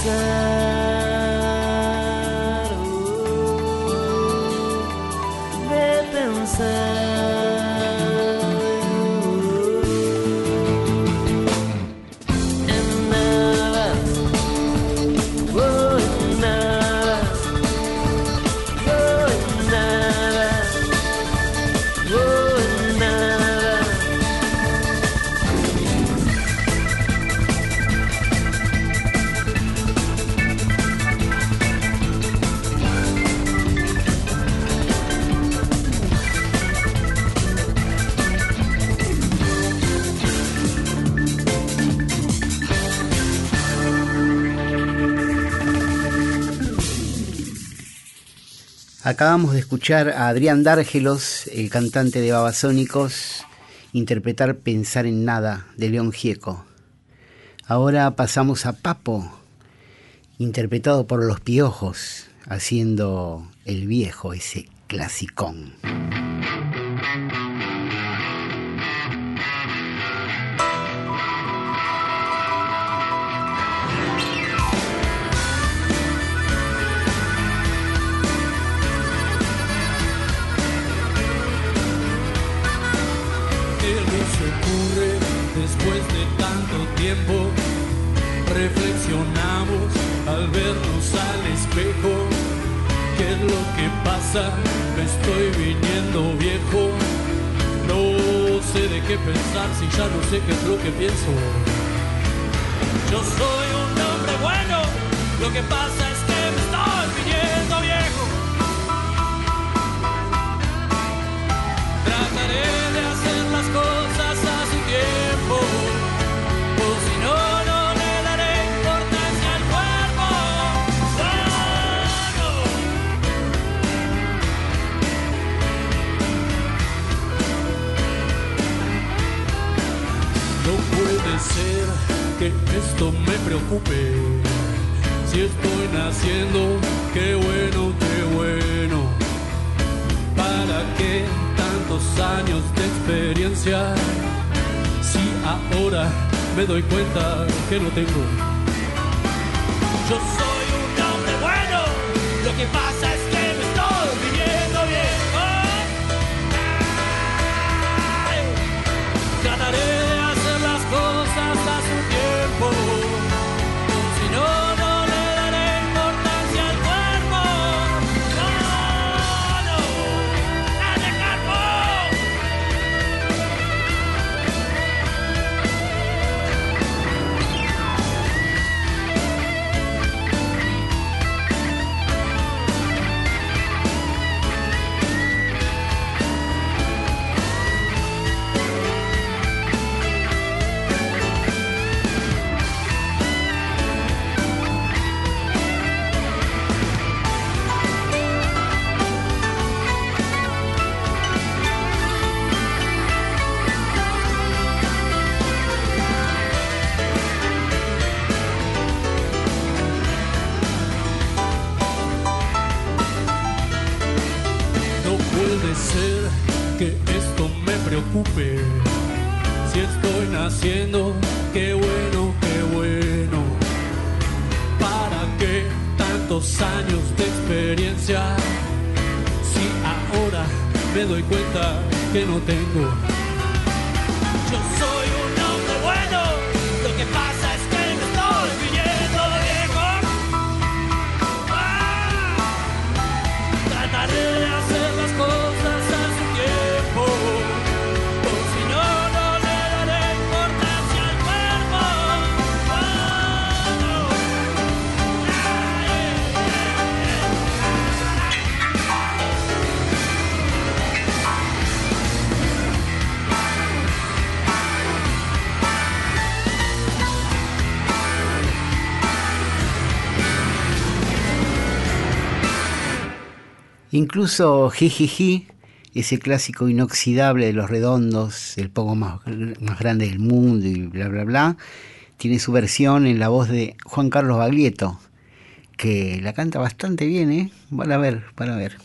pensar, oh, de pensar en nada, oh, en nada, oh, en nada, oh, en nada. Acabamos de escuchar a Adrián Dárgelos, el cantante de Babasónicos, interpretar Pensar en Nada, de León Gieco. Ahora pasamos a Papo, interpretado por Los Piojos, haciendo El Viejo, ese clasicón. Después de tanto tiempo, reflexionamos al vernos al espejo. ¿Qué es lo que pasa? Me estoy viniendo viejo. No sé de qué pensar si ya no sé qué es lo que pienso. Yo soy un hombre bueno, lo que pasa es que me estoy viniendo viejo. Trataré de hacer las cosas a su tiempo, o si no, no le daré importancia al cuerpo. Oh, no. No puede ser que esto me preocupe. Si estoy naciendo, qué bueno, qué bueno. ¿Para qué tantos años de experiencia si ahora me doy cuenta que no tengo? Yo soy un hombre bueno, lo que pasa es que me estoy viviendo viejo. Ay, trataré de hacer las cosas a su tiempo, si no, no le daré importancia al cuerpo. No, no, dale carpo. Que esto me preocupe. Si estoy naciendo, qué bueno, qué bueno. ¿Para qué tantos años de experiencia si ahora me doy cuenta que no tengo? Yo soy un hombre bueno, lo que pasa es que me estoy viniendo viejo. Ah, trataré de hacer las cosas a su tiempo, o si no, no le daré importancia al cuerpo. Oh, no. Ay, ay, ay. Incluso Jijiji, ese clásico inoxidable de Los Redondos, el poco más, más grande del mundo y bla bla bla, tiene su versión en la voz de Juan Carlos Baglietto, que la canta bastante bien, ¿eh? Van a ver, van a ver.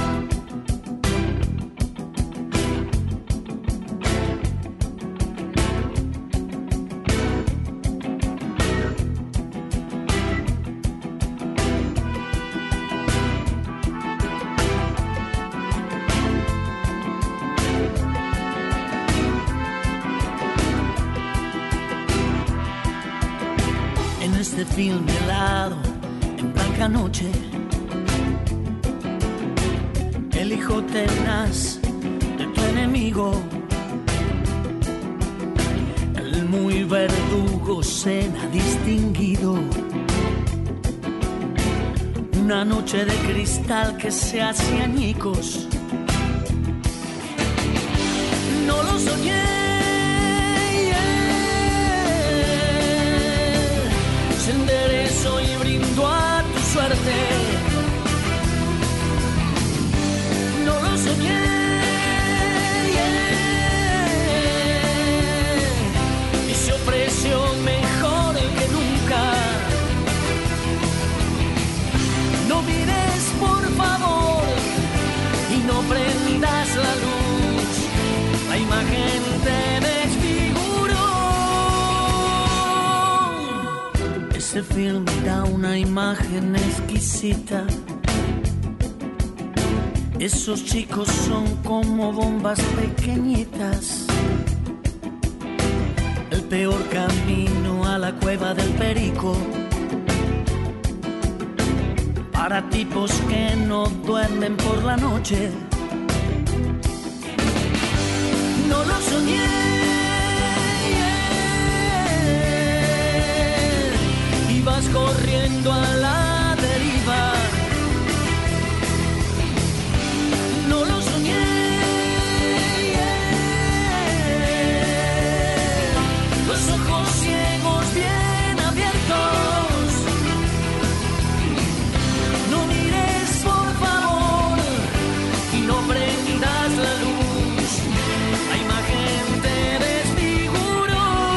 Film helado en blanca noche, el hijo tenaz de tu enemigo, el muy verdugo cena distinguido, una noche de cristal que se hace añicos, no lo soñé. Enderezo y brindo a tu suerte. No lo soñé, yeah. Y se ofreció mejor que nunca. No mires por favor y no prendas la luz. La imagen te desfiguró. Ese film da una imagen exquisita. Esos chicos son como bombas pequeñitas. El peor camino a la cueva del Perico, para tipos que no duermen por la noche. No lo soñé. Vas corriendo a la deriva. No lo soñé, yeah. Los ojos ciegos bien abiertos. No mires por favor y no prendas la luz. La imagen te desfiguró.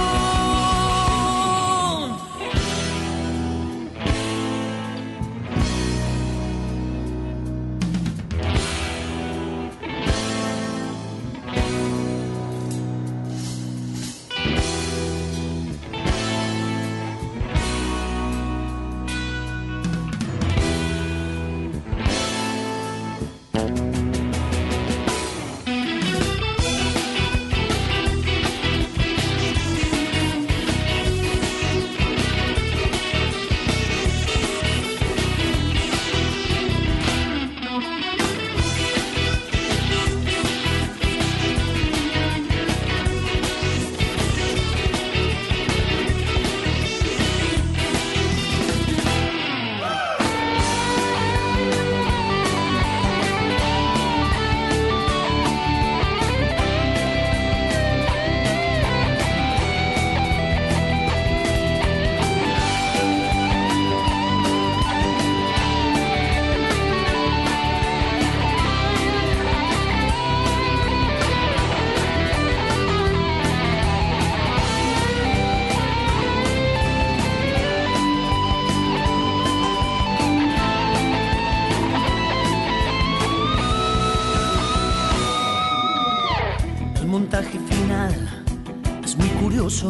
montaje final es muy curioso.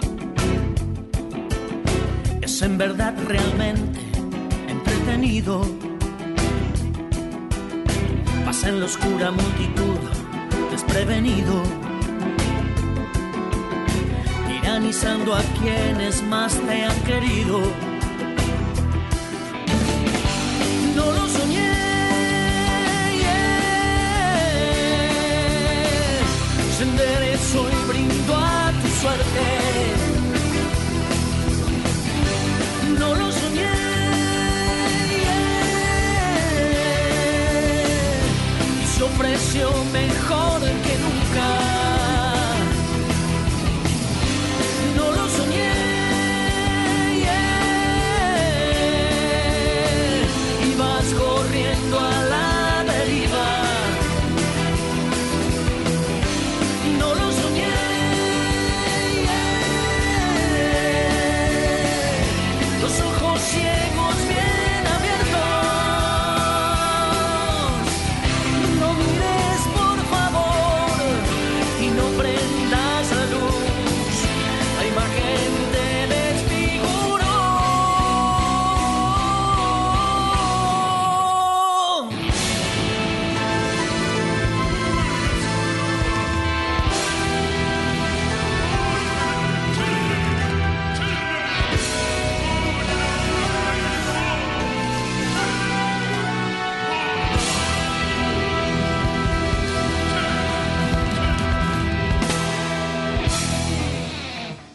Es en verdad realmente entretenido. Pasa en la oscura multitud desprevenido, tiranizando a quienes más te han querido. No lo soñé. Enderezo y brindo a tu suerte. No lo soñé. Y se ofreció mejor que nunca. No lo soñé. Y vas corriendo a la vez.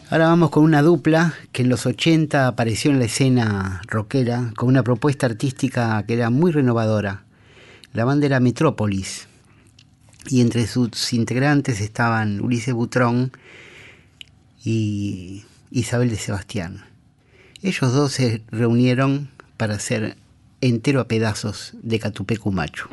Ahora vamos con una dupla que en los ochenta apareció en la escena rockera con una propuesta artística que era muy renovadora. La banda era Metrópolis y entre sus integrantes estaban Ulises Butrón y Isabel de Sebastián. Ellos dos se reunieron para hacer Entero a pedazos de Catupecu Machu.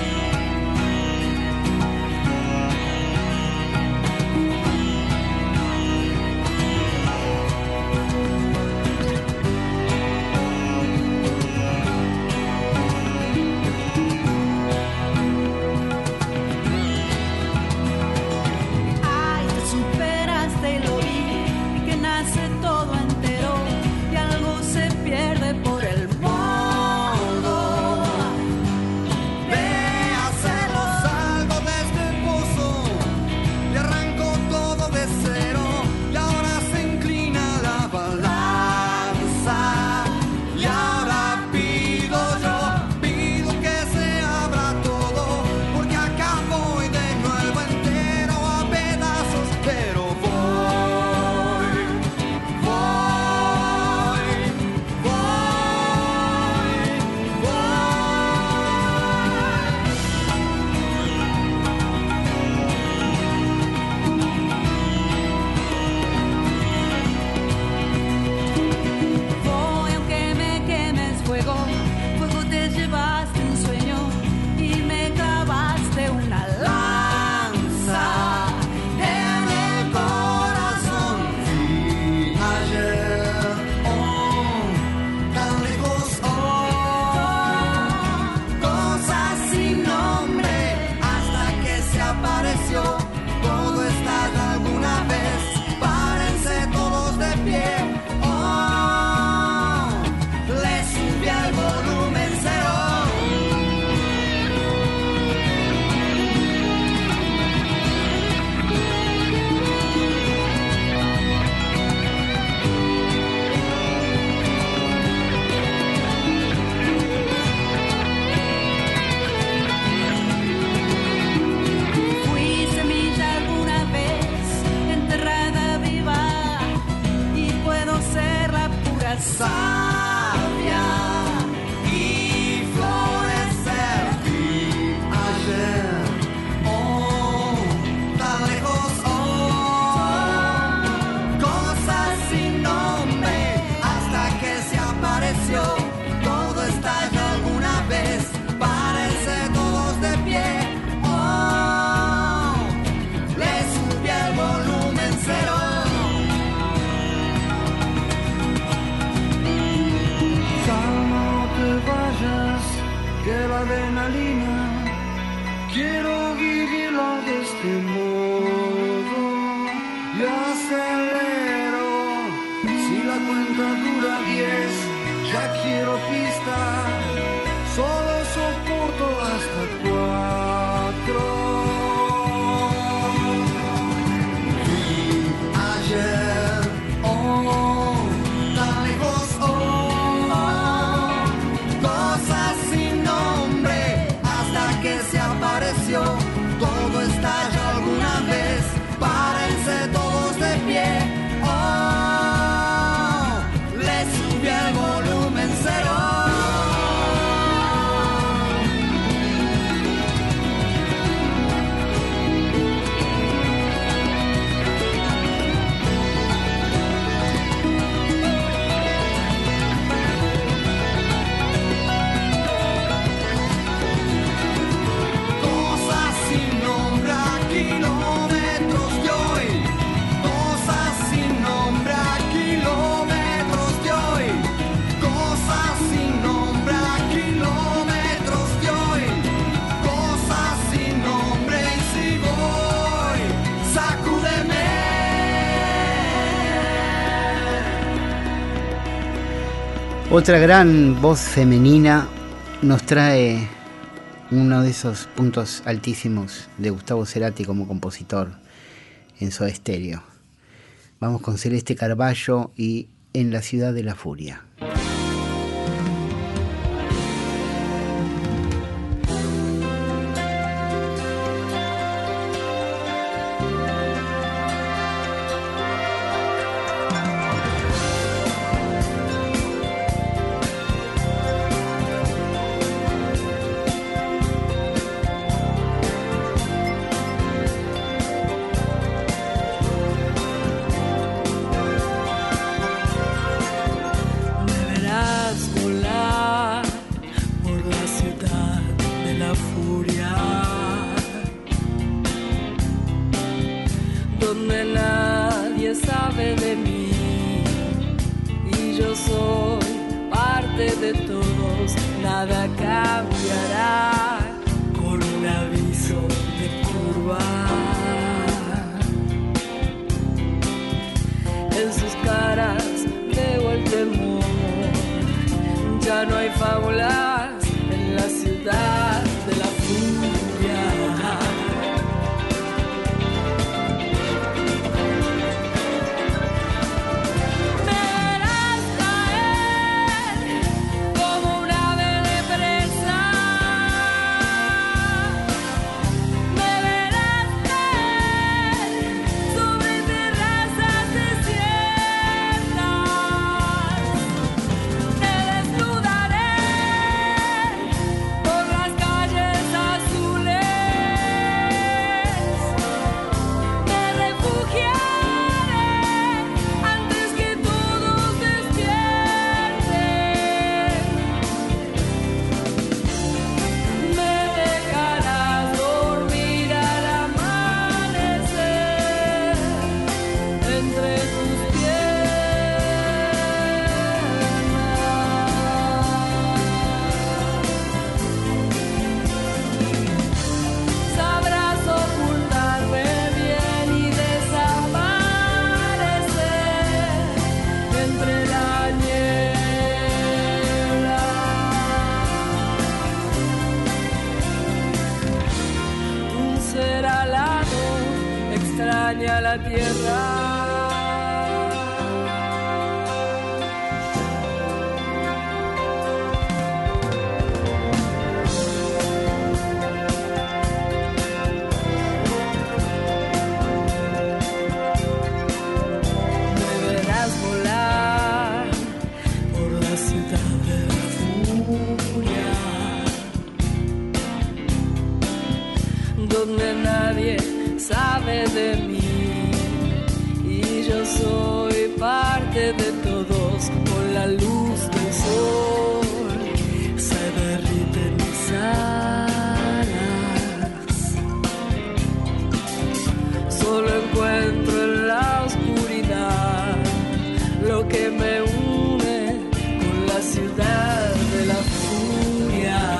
Otra gran voz femenina nos trae uno de esos puntos altísimos de Gustavo Cerati como compositor en Soda Stereo. Vamos con Celeste Carballo y En la ciudad de la furia. nadie sabe de mí y yo soy parte de todos, nada cambiará con un aviso de curva. En sus caras veo el temor, ya no hay fábulas en la ciudad de la furia. A la tierra. Me verás volar por la ciudad de la furia, donde nadie sabe de mí. Yo soy parte de todos, con la luz del sol se derriten mis alas. Solo encuentro en la oscuridad lo que me une con la ciudad de la furia.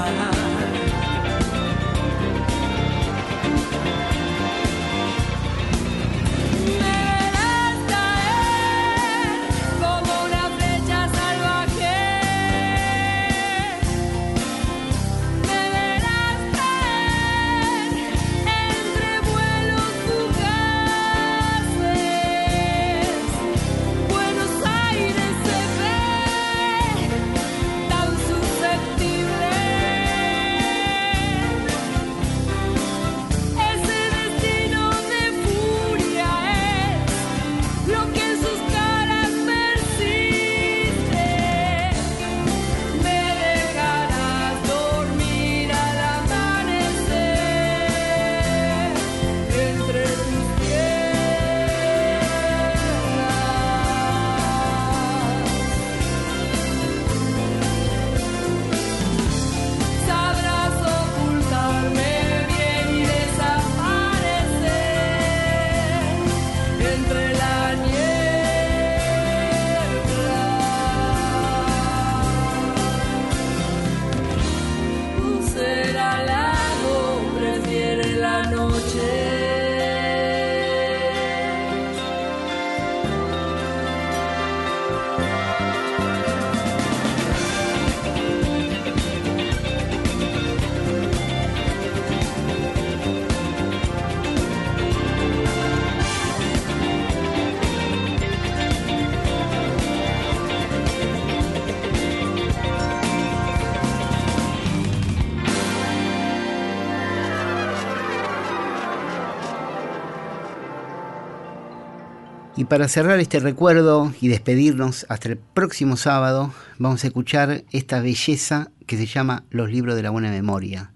Y para cerrar este recuerdo y despedirnos hasta el próximo sábado, vamos a escuchar esta belleza que se llama Los libros de la buena memoria.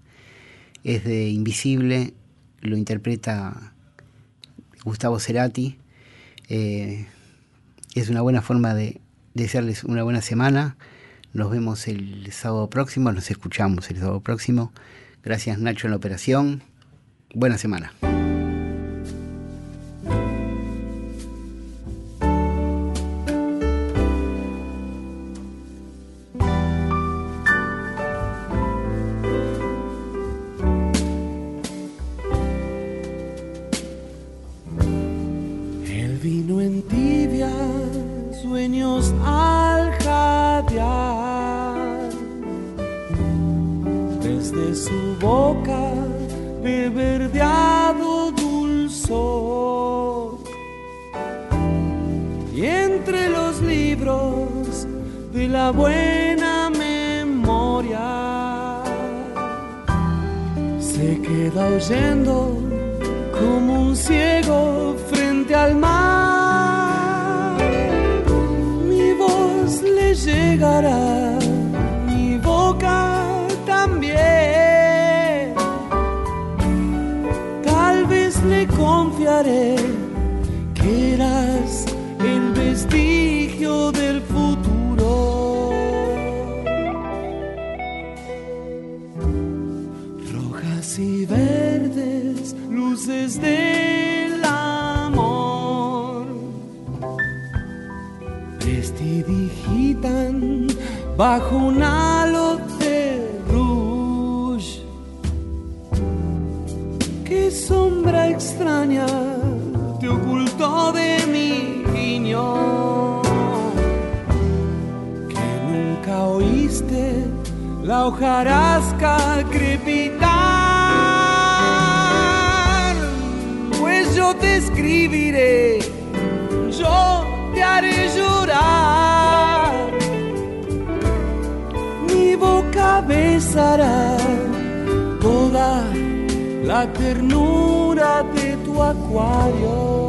Es de Invisible, lo interpreta Gustavo Cerati. Eh, es una buena forma de desearles una buena semana. Nos vemos el sábado próximo, nos escuchamos el sábado próximo. Gracias, Nacho, en la operación. Buena semana. vino en tibia sueños al jadear, desde su boca de verdeado dulzor, y entre los libros de la buena memoria se queda oyendo como un ciego frente al mar. Mi voz le llegará, mi boca también. Tal vez le confiaré que eras el vestigio del futuro. Rojas y verdes, luces del amor, prestidigitan bajo un halo de rouge. Qué sombra extraña te ocultó de mi guiño, que nunca oíste la hojarasca crepitar. Pues yo te escribiré, yo te haré llorar, mi boca besará toda la ternura de tu acuario.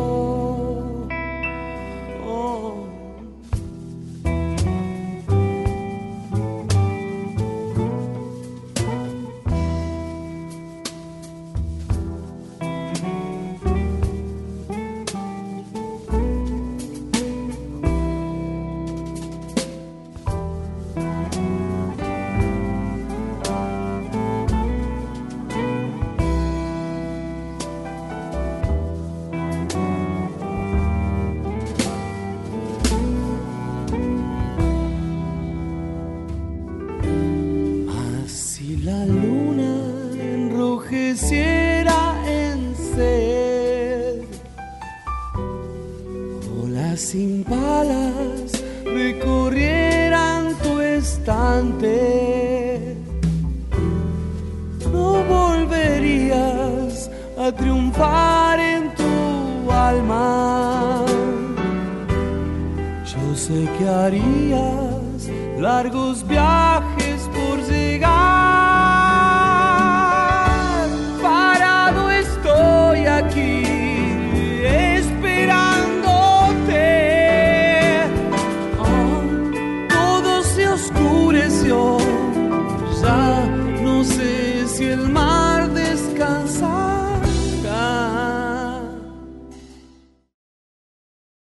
Sin balas recorrieran tu estante, no volverías a triunfar en tu alma. Yo sé que harías largos viajes por llegar. Parado estoy aquí esperando. Ya no sé si el mar descansa.